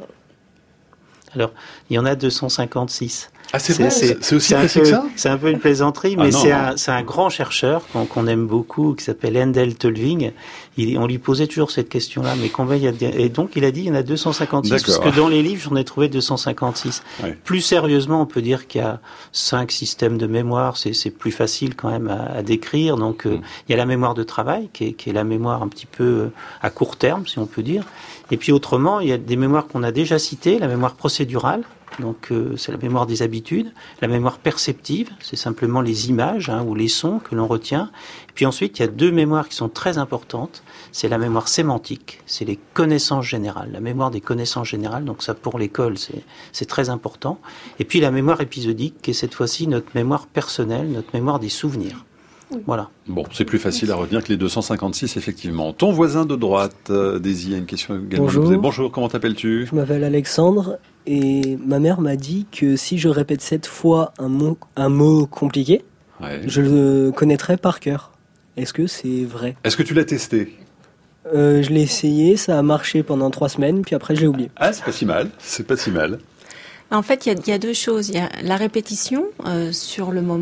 Alors, il y en a deux cent cinquante-six. Ah, c'est vrai, c'est, c'est aussi précis que ça ? C'est un peu une plaisanterie, mais ah, c'est, un, c'est un grand chercheur qu'on, qu'on aime beaucoup, qui s'appelle Handel Tolving. Il, on lui posait toujours cette question-là, mais combien il y a de... Et donc, il a dit il y en a deux cent cinquante-six, D'accord. parce que dans les livres, j'en ai trouvé deux cent cinquante-six. Ouais. Plus sérieusement, on peut dire qu'il y a cinq systèmes de mémoire, c'est, c'est plus facile quand même à, à décrire. Donc, euh, mm. il y a la mémoire de travail, qui est, qui est la mémoire un petit peu à court terme, si on peut dire. Et puis autrement, il y a des mémoires qu'on a déjà citées, la mémoire procédurale, donc euh, c'est la mémoire des habitudes, la mémoire perceptive, c'est simplement les images hein, ou les sons que l'on retient. Et puis ensuite, il y a deux mémoires qui sont très importantes, c'est la mémoire sémantique, c'est les connaissances générales, la mémoire des connaissances générales, donc ça pour l'école c'est, c'est très important. Et puis la mémoire épisodique, qui est cette fois-ci notre mémoire personnelle, notre mémoire des souvenirs. Oui. Voilà. Bon, c'est plus facile à retenir que les deux cent cinquante-six, effectivement. Ton voisin de droite, euh, Daisy, a une question également. Bonjour. Bonjour, comment t'appelles-tu ? Je m'appelle Alexandre et ma mère m'a dit que si je répète sept fois un mot, un mot compliqué, ouais. je le connaîtrai par cœur. Est-ce que c'est vrai ? Est-ce que tu l'as testé ? euh, Je l'ai essayé, ça a marché pendant trois semaines, puis après j'ai oublié. Ah, c'est pas si mal, c'est pas si mal. En fait, il y, y a deux choses. Il y a la répétition euh, sur le moment.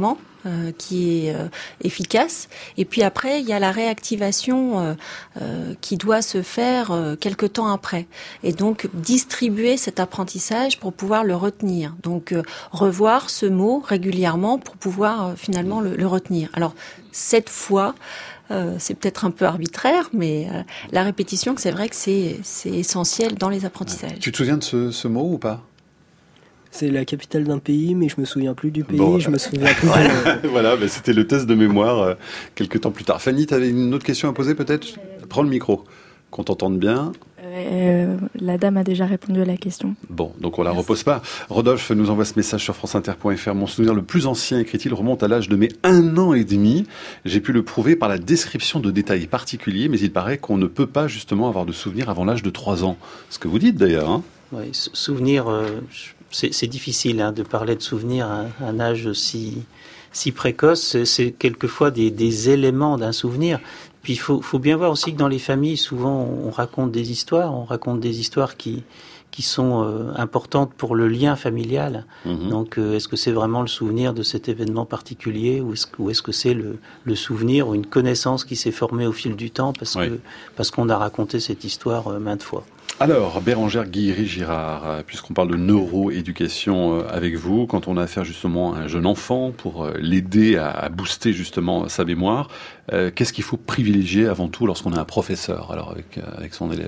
euh, qui est euh, efficace. Et puis après, il y a la réactivation euh, euh, qui doit se faire euh, quelque temps après. Et donc, distribuer cet apprentissage pour pouvoir le retenir. Donc, euh, revoir ce mot régulièrement pour pouvoir euh, finalement le, le retenir. Alors, cette fois, euh, c'est peut-être un peu arbitraire, mais euh, la répétition, c'est vrai que c'est, c'est essentiel dans les apprentissages. Tu te souviens de ce, ce mot ou pas ? C'est la capitale d'un pays, mais je me souviens plus du pays, bon, je me souviens plus voilà, de... voilà, bah c'était le test de mémoire euh, quelques temps plus tard. Fanny, tu avais une autre question à poser peut-être ? Prends le micro, qu'on t'entende bien. Euh, la dame a déjà répondu à la question. Bon, donc on la repose pas. Rodolphe nous envoie ce message sur franceinter point f r. Mon souvenir le plus ancien, écrit-il, remonte à l'âge de mes un an et demi. J'ai pu le prouver par la description de détails particuliers, mais il paraît qu'on ne peut pas justement avoir de souvenirs avant l'âge de trois ans. Ce que vous dites d'ailleurs. Hein. Oui, souvenir, euh, c'est, c'est difficile hein, de parler de souvenirs à un âge si, si précoce. C'est, c'est quelquefois des, des éléments d'un souvenir. Puis il faut, faut bien voir aussi que dans les familles, souvent, on raconte des histoires, on raconte des histoires qui, qui sont euh, importantes pour le lien familial. Mmh. Donc, euh, est-ce que c'est vraiment le souvenir de cet événement particulier ou est-ce, ou est-ce que c'est le, le souvenir ou une connaissance qui s'est formée au fil du temps parce, oui. que, parce qu'on a raconté cette histoire euh, maintes fois? Alors, Bérengère Guilhery-Girard, puisqu'on parle de neuroéducation avec vous, quand on a affaire justement à un jeune enfant pour l'aider à booster justement sa mémoire, euh, qu'est-ce qu'il faut privilégier avant tout lorsqu'on a un professeur alors avec, avec son élève ?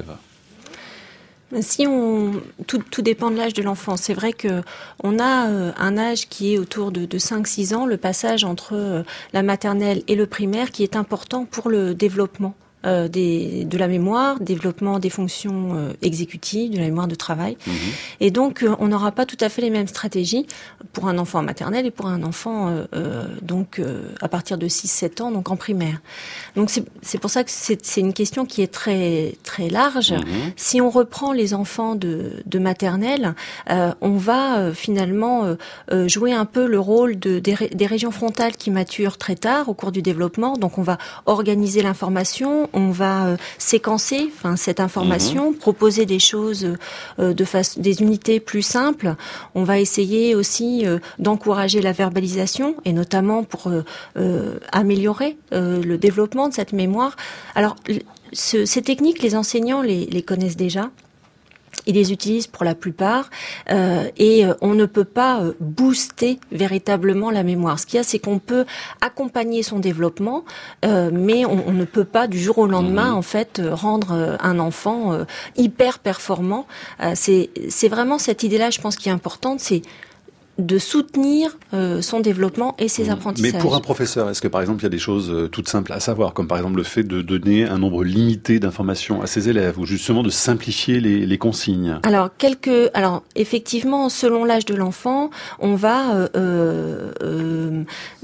Si on, tout, tout dépend de l'âge de l'enfant. C'est vrai que on a euh, un âge qui est autour de, de cinq six ans, le passage entre euh, la maternelle et le primaire qui est important pour le développement. Euh, des, de la mémoire, développement des fonctions euh, exécutives, de la mémoire de travail. Mmh. Et donc, euh, on n'aura pas tout à fait les mêmes stratégies pour un enfant en maternelle et pour un enfant euh, euh, donc euh, à partir de six sept ans, donc en primaire. Donc, c'est, c'est pour ça que c'est, c'est une question qui est très, très large. Mmh. Si on reprend les enfants de, de maternelle, euh, on va euh, finalement euh, jouer un peu le rôle de, des, des régions frontales qui maturent très tard au cours du développement. Donc, on va organiser l'information, on va euh, séquencer enfin, cette information, mmh. proposer des choses, euh, de face, des unités plus simples. On va essayer aussi euh, d'encourager la verbalisation, et notamment pour euh, euh, améliorer euh, le développement de cette mémoire. Alors, ce, ces techniques, les enseignants les, les connaissent déjà. Ils les utilisent pour la plupart euh, et euh, on ne peut pas euh, booster véritablement la mémoire. Ce qu'il y a, c'est qu'on peut accompagner son développement, euh, mais on, on ne peut pas du jour au lendemain en fait euh, rendre euh, un enfant euh, hyper performant. Euh, c'est, c'est vraiment cette idée-là, je pense, qui est importante. C'est de soutenir euh, son développement et ses mmh. apprentissages. Mais pour un professeur, est-ce que par exemple il y a des choses euh, toutes simples à savoir, comme par exemple le fait de donner un nombre limité d'informations à ses élèves, ou justement de simplifier les, les consignes? Alors, quelques, alors effectivement, selon l'âge de l'enfant, on va euh, euh, euh,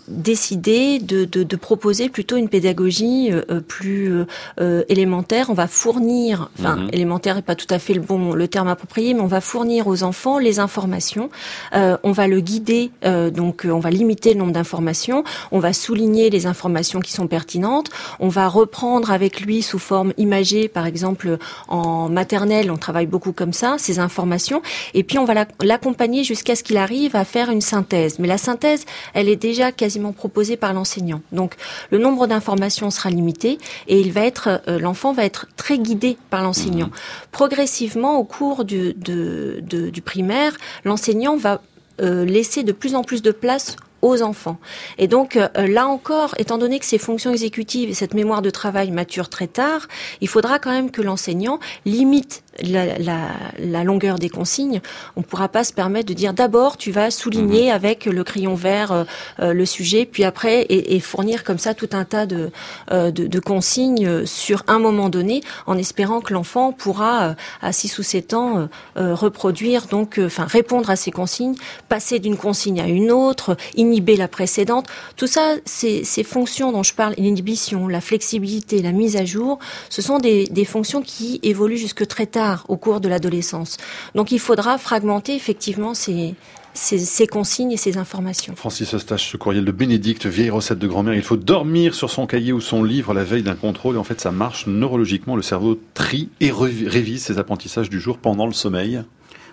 décider de, de, de proposer plutôt une pédagogie euh, plus euh, élémentaire. On va fournir, enfin mmh. élémentaire n'est pas tout à fait le bon le terme approprié, mais on va fournir aux enfants les informations. Euh, on va le guider, euh, donc on va limiter le nombre d'informations, on va souligner les informations qui sont pertinentes, on va reprendre avec lui sous forme imagée, par exemple en maternelle, on travaille beaucoup comme ça, ces informations, et puis on va l'accompagner jusqu'à ce qu'il arrive à faire une synthèse. Mais la synthèse, elle est déjà quasiment proposée par l'enseignant. Donc le nombre d'informations sera limité et il va être, euh, l'enfant va être très guidé par l'enseignant. Mmh. Progressivement, au cours du, de, de, du primaire, l'enseignant va Euh, laisser de plus en plus de place aux enfants. Et donc, euh, là encore, étant donné que ces fonctions exécutives et cette mémoire de travail maturent très tard, il faudra quand même que l'enseignant limite la, la, la longueur des consignes. On ne pourra pas se permettre de dire d'abord tu vas souligner mmh. avec le crayon vert euh, euh, le sujet, puis après et, et fournir comme ça tout un tas de, euh, de, de consignes sur un moment donné, en espérant que l'enfant pourra euh, à six ou sept ans euh, euh, reproduire, donc, enfin euh, répondre à ces consignes, passer d'une consigne à une autre, inhiber la précédente. Tout ça, ces, ces fonctions dont je parle, l'inhibition, la flexibilité, la mise à jour, ce sont des, des fonctions qui évoluent jusque très tard au cours de l'adolescence. Donc il faudra fragmenter effectivement ces, ces, ces consignes et ces informations. Francis Eustache, ce courriel de Bénédicte, vieille recette de grand-mère, il faut dormir sur son cahier ou son livre la veille d'un contrôle, et en fait ça marche neurologiquement, le cerveau trie et révise ses apprentissages du jour pendant le sommeil.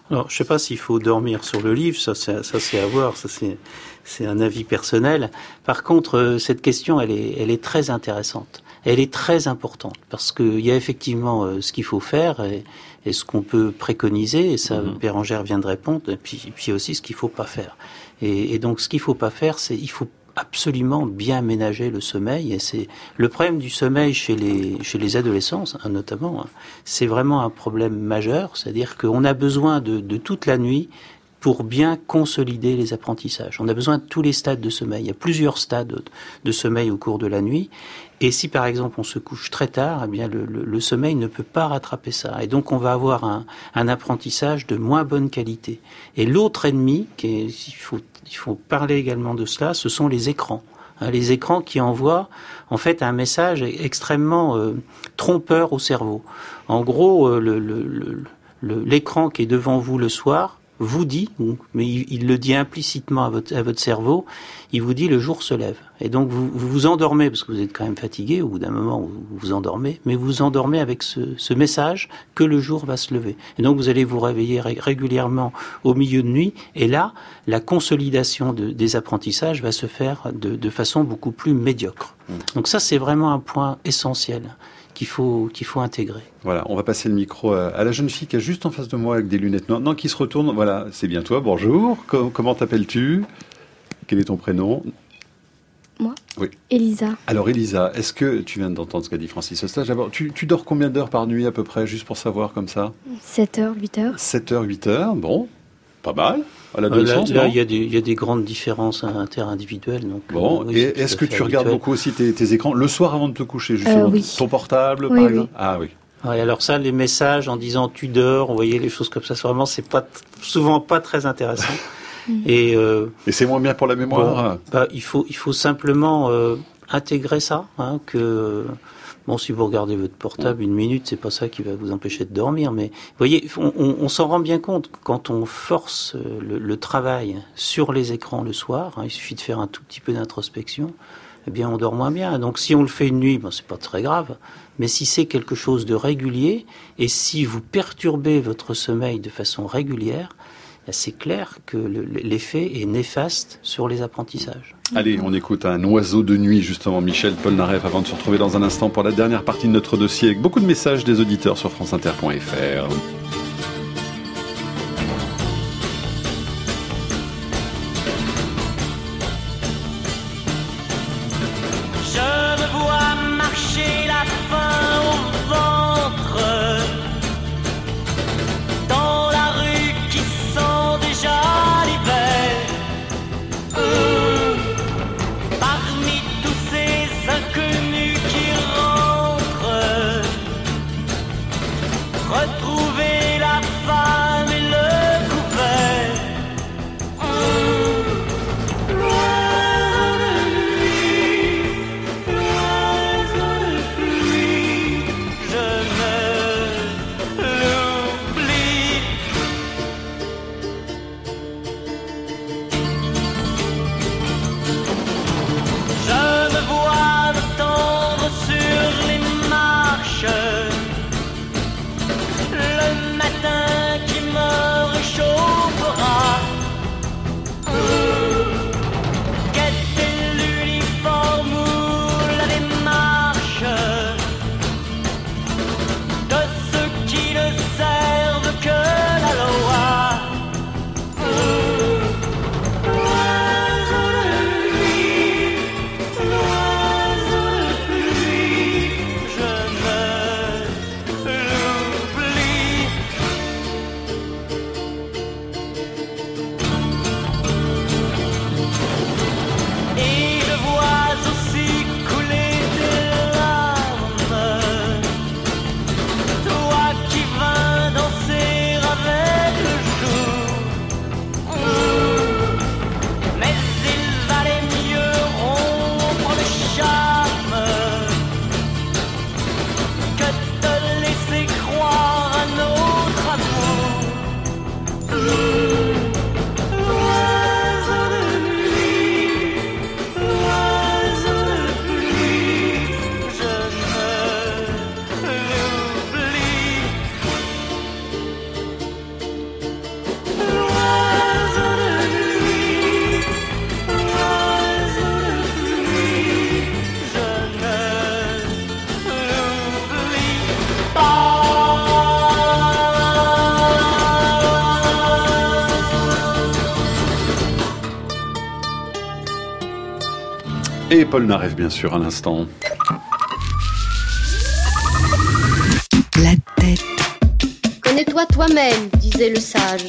Alors, je ne sais pas s'il faut dormir sur le livre, ça c'est, ça, c'est à voir, ça c'est, c'est un avis personnel. Par contre, euh, cette question, elle est, elle est très intéressante. Elle est très importante, parce qu'il y a effectivement euh, ce qu'il faut faire et, et ce qu'on peut préconiser, et ça, mmh. Bérengère vient de répondre, et puis, et puis aussi ce qu'il ne faut pas faire. Et, et donc, ce qu'il ne faut pas faire, c'est il faut absolument bien ménager le sommeil, et c'est le problème du sommeil chez les chez les adolescents hein, notamment, hein, c'est vraiment un problème majeur, c'est-à-dire qu'on a besoin de, de toute la nuit pour bien consolider les apprentissages. On a besoin de tous les stades de sommeil. Il y a plusieurs stades de sommeil au cours de la nuit. Et si par exemple on se couche très tard, eh bien le, le, le sommeil ne peut pas rattraper ça. Et donc on va avoir un, un apprentissage de moins bonne qualité. Et l'autre ennemi, qui est, il faut, il faut parler également de cela, ce sont les écrans. Hein, les écrans qui envoient en fait un message extrêmement euh, trompeur au cerveau. En gros, euh, le, le, le, le, l'écran qui est devant vous le soir vous dit, mais il, il le dit implicitement à votre, à votre cerveau, il vous dit le jour se lève. Et donc vous vous, vous endormez, parce que vous êtes quand même fatigué, au bout d'un moment vous vous endormez, mais vous vous endormez avec ce, ce message que le jour va se lever. Et donc vous allez vous réveiller ré- régulièrement au milieu de nuit, et là, la consolidation de, des apprentissages va se faire de, de façon beaucoup plus médiocre. Mmh. Donc ça, c'est vraiment un point essentiel qu'il faut, qu'il faut intégrer. Voilà, on va passer le micro à la jeune fille qui est juste en face de moi avec des lunettes noires. Non, qui se retourne. Voilà, c'est bien toi. Bonjour. Com- comment t'appelles-tu ? Quel est ton prénom ? Moi ? Oui. Elisa. Alors Elisa, est-ce que tu viens d'entendre ce qu'a dit Francis Eustache ? D'abord, tu, tu dors combien d'heures par nuit à peu près, juste pour savoir comme ça ? sept heures, huit heures. sept heures, huit heures, bon, pas mal. À l'adolescence, là, il y a des, il y a des grandes différences interindividuelles. Donc, bon, oui, et est-ce que tu regardes habituel. beaucoup aussi tes, tes écrans le soir avant de te coucher, justement ? euh, oui. Ton portable, oui, par oui. exemple ? Ah oui. Ouais, alors ça, les messages en disant tu dors, vous voyez les choses comme ça, c'est vraiment, c'est pas souvent pas très intéressant. et, euh, et c'est moins bien pour la mémoire. Bon, bah, il faut, il faut simplement euh, intégrer ça, hein, que bon, si vous regardez votre portable une minute, c'est pas ça qui va vous empêcher de dormir. Mais vous voyez, on, on, on s'en rend bien compte quand on force le, le travail sur les écrans le soir. Hein, il suffit de faire un tout petit peu d'introspection. Eh bien, on dort moins bien. Donc, si on le fait une nuit, ben, c'est pas très grave. Mais si c'est quelque chose de régulier, et si vous perturbez votre sommeil de façon régulière, ben, c'est clair que le, l'effet est néfaste sur les apprentissages. Allez, on écoute un oiseau de nuit, justement, Michel Polnareff, avant de se retrouver dans un instant pour la dernière partie de notre dossier, avec beaucoup de messages des auditeurs sur france inter point f r. Retrouver la Et Paul Naref, bien sûr, à l'instant. La tête Connais-toi toi-même, disait le sage.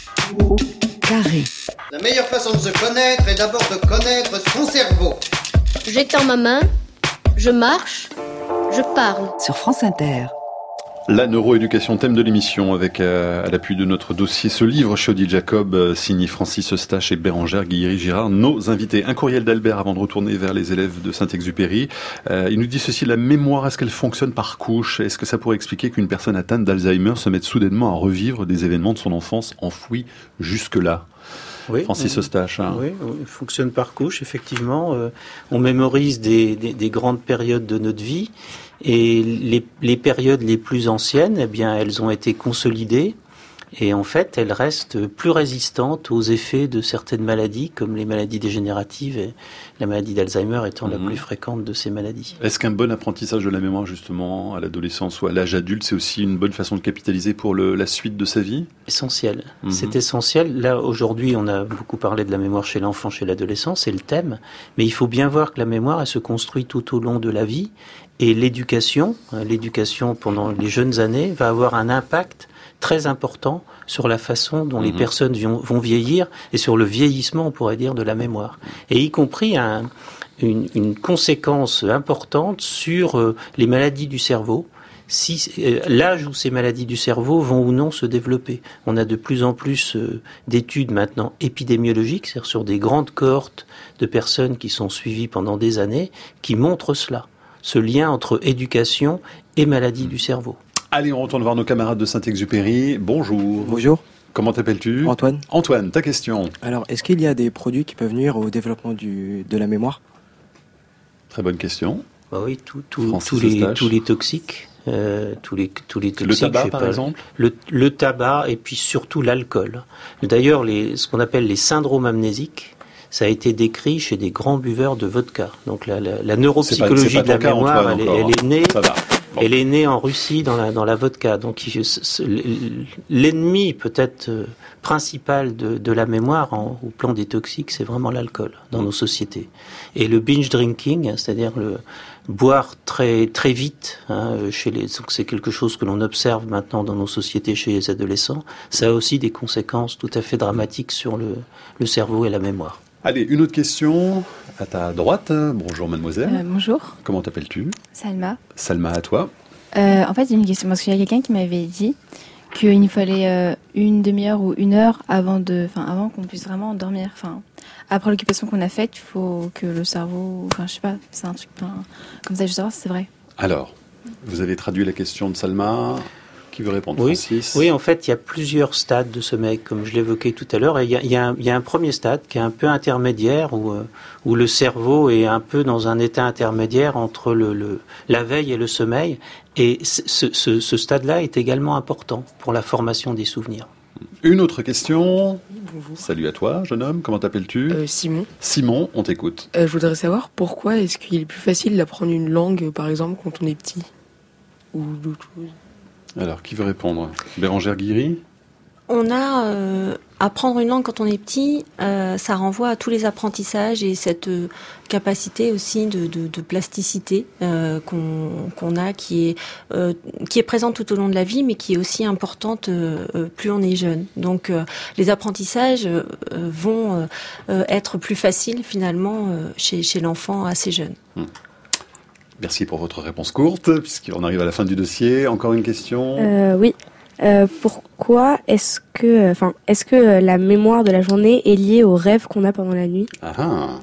carrée. La meilleure façon de se connaître est d'abord de connaître son cerveau. J'étends ma main, je marche, je parle. Sur France Inter. La neuroéducation, thème de l'émission, avec euh, à l'appui de notre dossier ce livre chez Odile Jacob, euh, signé Francis Eustache et Bérengère Guilléry-Girard, nos invités. Un courriel d'Albert avant de retourner vers les élèves de Saint-Exupéry. Euh, il nous dit ceci: la mémoire, est-ce qu'elle fonctionne par couche? Est-ce que ça pourrait expliquer qu'une personne atteinte d'Alzheimer se mette soudainement à revivre des événements de son enfance enfouis jusque-là? Oui, Francis Eustache. Hein. Oui, oui, il fonctionne par couche, effectivement. Euh, on mémorise des, des, des grandes périodes de notre vie, et les, les périodes les plus anciennes, eh bien, elles ont été consolidées, et en fait, elles restent plus résistantes aux effets de certaines maladies, comme les maladies dégénératives, et la maladie d'Alzheimer étant mmh. la plus fréquente de ces maladies. Est-ce qu'un bon apprentissage de la mémoire, justement, à l'adolescence ou à l'âge adulte, c'est aussi une bonne façon de capitaliser pour le, la suite de sa vie? Essentiel. Mmh. C'est essentiel. Là, aujourd'hui, on a beaucoup parlé de la mémoire chez l'enfant, chez l'adolescent, c'est le thème, mais il faut bien voir que la mémoire, elle se construit tout au long de la vie, et l'éducation, l'éducation pendant les jeunes années, va avoir un impact très important sur la façon dont mmh. les personnes vont vieillir et sur le vieillissement, on pourrait dire, de la mémoire. Et y compris un, une, une conséquence importante sur euh, les maladies du cerveau, si, euh, l'âge où ces maladies du cerveau vont ou non se développer. On a de plus en plus euh, d'études maintenant épidémiologiques, c'est-à-dire sur des grandes cohortes de personnes qui sont suivies pendant des années, qui montrent cela, ce lien entre éducation et maladie mmh. du cerveau. Allez, on retourne voir nos camarades de Saint-Exupéry. Bonjour. Bonjour. Comment t'appelles-tu? Antoine. Antoine, ta question. Alors, est-ce qu'il y a des produits qui peuvent nuire au développement du, de la mémoire? Très bonne question. Bah oui, tout, tout, tous, les, tous les toxiques. Euh, tous les tous les toxiques. Le tabac, par pas, exemple. Le, le tabac et puis surtout l'alcool. D'ailleurs, les, ce qu'on appelle les syndromes amnésiques, ça a été décrit chez des grands buveurs de vodka. Donc la, la, la neuropsychologie c'est pas, c'est pas de la mémoire, elle, elle est née. Ça va. Bon. Elle est née en Russie dans la dans la vodka. Donc l'ennemi peut-être principal de, de la mémoire en, au plan des toxiques, c'est vraiment l'alcool dans mmh. nos sociétés. Et le binge drinking, c'est-à-dire le boire très très vite, hein, chez les, donc c'est quelque chose que l'on observe maintenant dans nos sociétés chez les adolescents. Ça a aussi des conséquences tout à fait dramatiques sur le le cerveau et la mémoire. Allez, une autre question à ta droite. Bonjour mademoiselle. Euh, bonjour. Comment t'appelles-tu? Salma. Salma, à toi. Euh, en fait, j'ai une question parce qu'il y a quelqu'un qui m'avait dit qu'il nous fallait euh, une demi-heure ou une heure avant de, enfin, avant qu'on puisse vraiment dormir. Enfin, après l'occupation qu'on a faite, il faut que le cerveau, enfin, je sais pas, c'est un truc, enfin, comme ça, je veux savoir si c'est vrai. Alors, vous avez traduit la question de Salma. Qui veut répondre? Oui, Francis. oui, en fait, il y a plusieurs stades de sommeil, comme je l'évoquais tout à l'heure. Et il y a, il y a, un, il y a un premier stade qui est un peu intermédiaire, où, euh, où le cerveau est un peu dans un état intermédiaire entre le, le, la veille et le sommeil. Et ce, ce, ce stade-là est également important pour la formation des souvenirs. Une autre question. Bonjour. Salut à toi, jeune homme. Comment t'appelles-tu? euh, Simon. Simon, on t'écoute. Euh, je voudrais savoir pourquoi est-ce qu'il est plus facile d'apprendre une langue, par exemple, quand on est petit, ou d'autres choses. Alors, qui veut répondre? Bérengère Guilléry? On a euh, apprendre une langue quand on est petit, euh, ça renvoie à tous les apprentissages et cette euh, capacité aussi de, de, de plasticité euh, qu'on, qu'on a, qui est euh, qui est présente tout au long de la vie, mais qui est aussi importante euh, euh, plus on est jeune. Donc, euh, les apprentissages euh, vont euh, être plus faciles finalement euh, chez chez l'enfant assez jeune. Hum. Merci pour votre réponse courte, puisqu'on arrive à la fin du dossier. Encore une question? euh, Oui. Euh, pourquoi est-ce que, enfin, est-ce que la mémoire de la journée est liée aux rêves qu'on a pendant la nuit? Ah.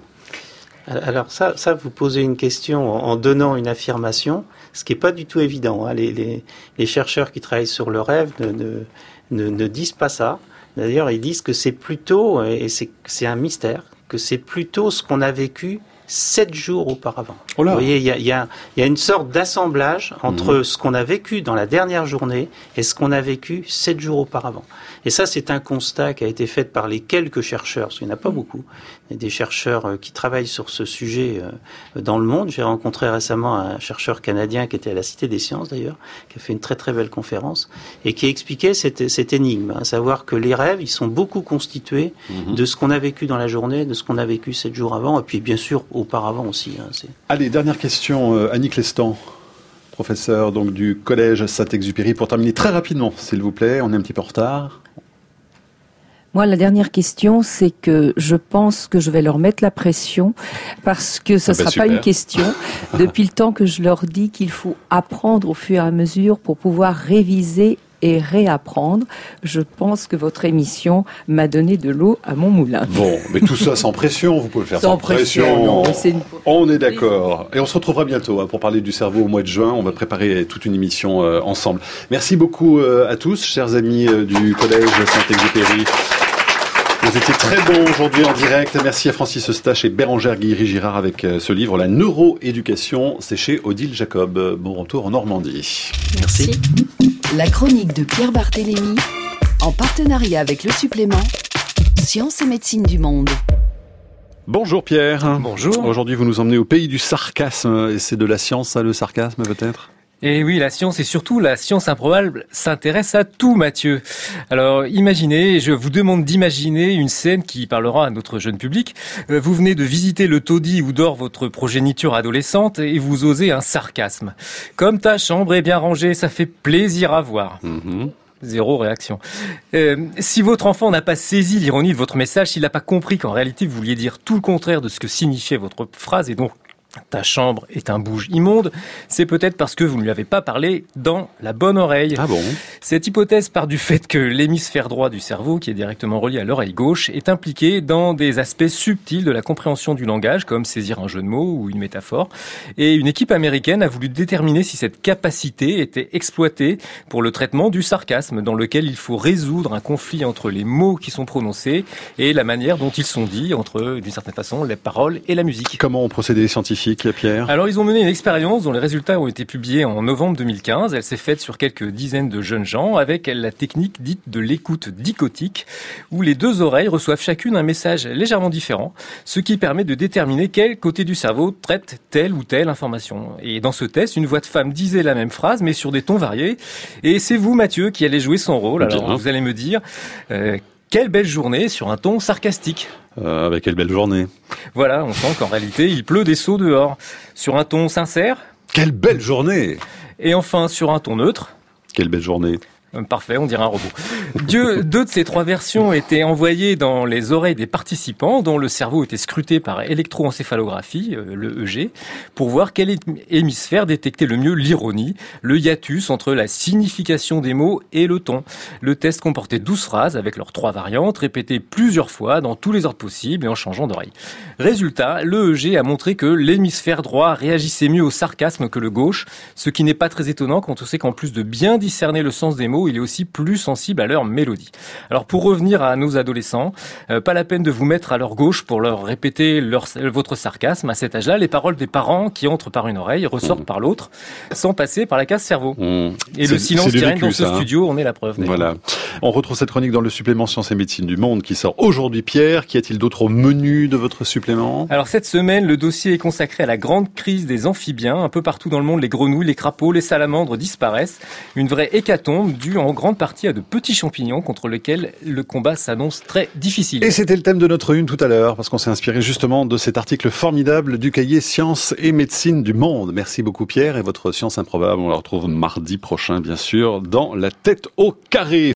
Alors ça, ça, vous posez une question en donnant une affirmation, ce qui n'est pas du tout évident. Hein. Les, les, les chercheurs qui travaillent sur le rêve ne, ne, ne, ne disent pas ça. D'ailleurs, ils disent que c'est plutôt, et c'est, c'est un mystère, que c'est plutôt ce qu'on a vécu sept jours auparavant. Oh là. Vous voyez, il y a, y, a, y a une sorte d'assemblage entre mmh. ce qu'on a vécu dans la dernière journée et ce qu'on a vécu sept jours auparavant. Et ça, c'est un constat qui a été fait par les quelques chercheurs, parce qu'il n'y en a pas mmh. beaucoup, il y a des chercheurs qui travaillent sur ce sujet dans le monde. J'ai rencontré récemment un chercheur canadien qui était à la Cité des Sciences, d'ailleurs, qui a fait une très très belle conférence, et qui expliquait cette, cette énigme, à savoir que les rêves, ils sont beaucoup constitués mmh. de ce qu'on a vécu dans la journée, de ce qu'on a vécu sept jours avant, et puis bien sûr, au auparavant aussi. Hein, c'est... Allez, dernière question, euh, Annick Lestan, professeur donc, du collège Saint-Exupéry. Pour terminer très rapidement, s'il vous plaît, on est un petit peu en retard. Moi, la dernière question, c'est que je pense que je vais leur mettre la pression parce que ce ne ah ben sera super. pas une question. Depuis le temps que je leur dis qu'il faut apprendre au fur et à mesure pour pouvoir réviser et réapprendre, je pense que votre émission m'a donné de l'eau à mon moulin. Bon, mais tout ça sans pression, vous pouvez le faire sans, sans pression. pression. Non, c'est une... On est d'accord. Et on se retrouvera bientôt hein, pour parler du cerveau au mois de juin. On va préparer toute une émission euh, ensemble. Merci beaucoup euh, à tous, chers amis euh, du collège Saint-Exupéry. Vous étiez très bons aujourd'hui en direct. Merci à Francis Eustache et Bérangère Guilry-Girard avec ce livre, La neuroéducation. C'est chez Odile Jacob. Bon retour en Normandie. Merci. La chronique de Pierre Barthélémy, en partenariat avec le supplément Sciences et médecine du monde. Bonjour Pierre. Bonjour. Aujourd'hui, vous nous emmenez au pays du sarcasme. Et c'est de la science, ça, le sarcasme, peut-être ? Et oui, la science et surtout la science improbable s'intéresse à tout, Mathieu. Alors, imaginez, je vous demande d'imaginer une scène qui parlera à notre jeune public. Vous venez de visiter le taudis où dort votre progéniture adolescente et vous osez un sarcasme. Comme ta chambre est bien rangée, ça fait plaisir à voir. Mmh. Zéro réaction. Euh, si votre enfant n'a pas saisi l'ironie de votre message, s'il n'a pas compris qu'en réalité vous vouliez dire tout le contraire de ce que signifiait votre phrase et donc ta chambre est un bouge immonde, c'est peut-être parce que vous ne lui avez pas parlé dans la bonne oreille. Ah bon ? Cette hypothèse part du fait que l'hémisphère droit du cerveau, qui est directement relié à l'oreille gauche, est impliqué dans des aspects subtils de la compréhension du langage, comme saisir un jeu de mots ou une métaphore. Et une équipe américaine a voulu déterminer si cette capacité était exploitée pour le traitement du sarcasme, dans lequel il faut résoudre un conflit entre les mots qui sont prononcés et la manière dont ils sont dits, entre, d'une certaine façon, les paroles et la musique. Comment ont procédé les scientifiques ? Pierre ? Alors, ils ont mené une expérience dont les résultats ont été publiés en novembre deux mille quinze. Elle s'est faite sur quelques dizaines de jeunes gens avec la technique dite de l'écoute dichotique, où les deux oreilles reçoivent chacune un message légèrement différent, ce qui permet de déterminer quel côté du cerveau traite telle ou telle information. Et dans ce test, une voix de femme disait la même phrase, mais sur des tons variés. Et c'est vous, Mathieu, qui allez jouer son rôle. Alors, Bien. Vous allez me dire... Euh, Quelle belle journée sur un ton sarcastique. Euh, avec quelle belle journée. Voilà, on sent qu'en réalité, il pleut des seaux dehors. Sur un ton sincère. Quelle belle journée. Et enfin, sur un ton neutre. Quelle belle journée. Parfait, on dirait un robot. Deux, deux de ces trois versions étaient envoyées dans les oreilles des participants, dont le cerveau était scruté par électroencéphalographie, le E G, pour voir quel hémisphère détectait le mieux l'ironie, le hiatus entre la signification des mots et le ton. Le test comportait douze phrases avec leurs trois variantes, répétées plusieurs fois dans tous les ordres possibles et en changeant d'oreille. Résultat, le E G a montré que l'hémisphère droit réagissait mieux au sarcasme que le gauche, ce qui n'est pas très étonnant quand on sait qu'en plus de bien discerner le sens des mots, il est aussi plus sensible à leur mélodie. Alors pour revenir à nos adolescents, euh, pas la peine de vous mettre à leur gauche pour leur répéter leur, votre sarcasme. À cet âge-là, les paroles des parents qui entrent par une oreille ressortent mmh. par l'autre, sans passer par la case cerveau. Mmh. Et c'est, le silence qui règne dans ce ça, studio, hein. On est la preuve. D'ailleurs. Voilà. On retrouve cette chronique dans le supplément Sciences et médecine du monde qui sort aujourd'hui. Pierre, qu'y a-t-il d'autre au menu de votre supplément ? Alors cette semaine, le dossier est consacré à la grande crise des amphibiens. Un peu partout dans le monde, les grenouilles, les crapauds, les salamandres disparaissent. Une vraie hécatombe due en grande partie à de petits champignons contre lesquels le combat s'annonce très difficile. Et c'était le thème de notre une tout à l'heure, parce qu'on s'est inspiré justement de cet article formidable du cahier Sciences et médecine du monde. Merci beaucoup Pierre, et votre science improbable, on la retrouve mardi prochain bien sûr dans La tête au carré.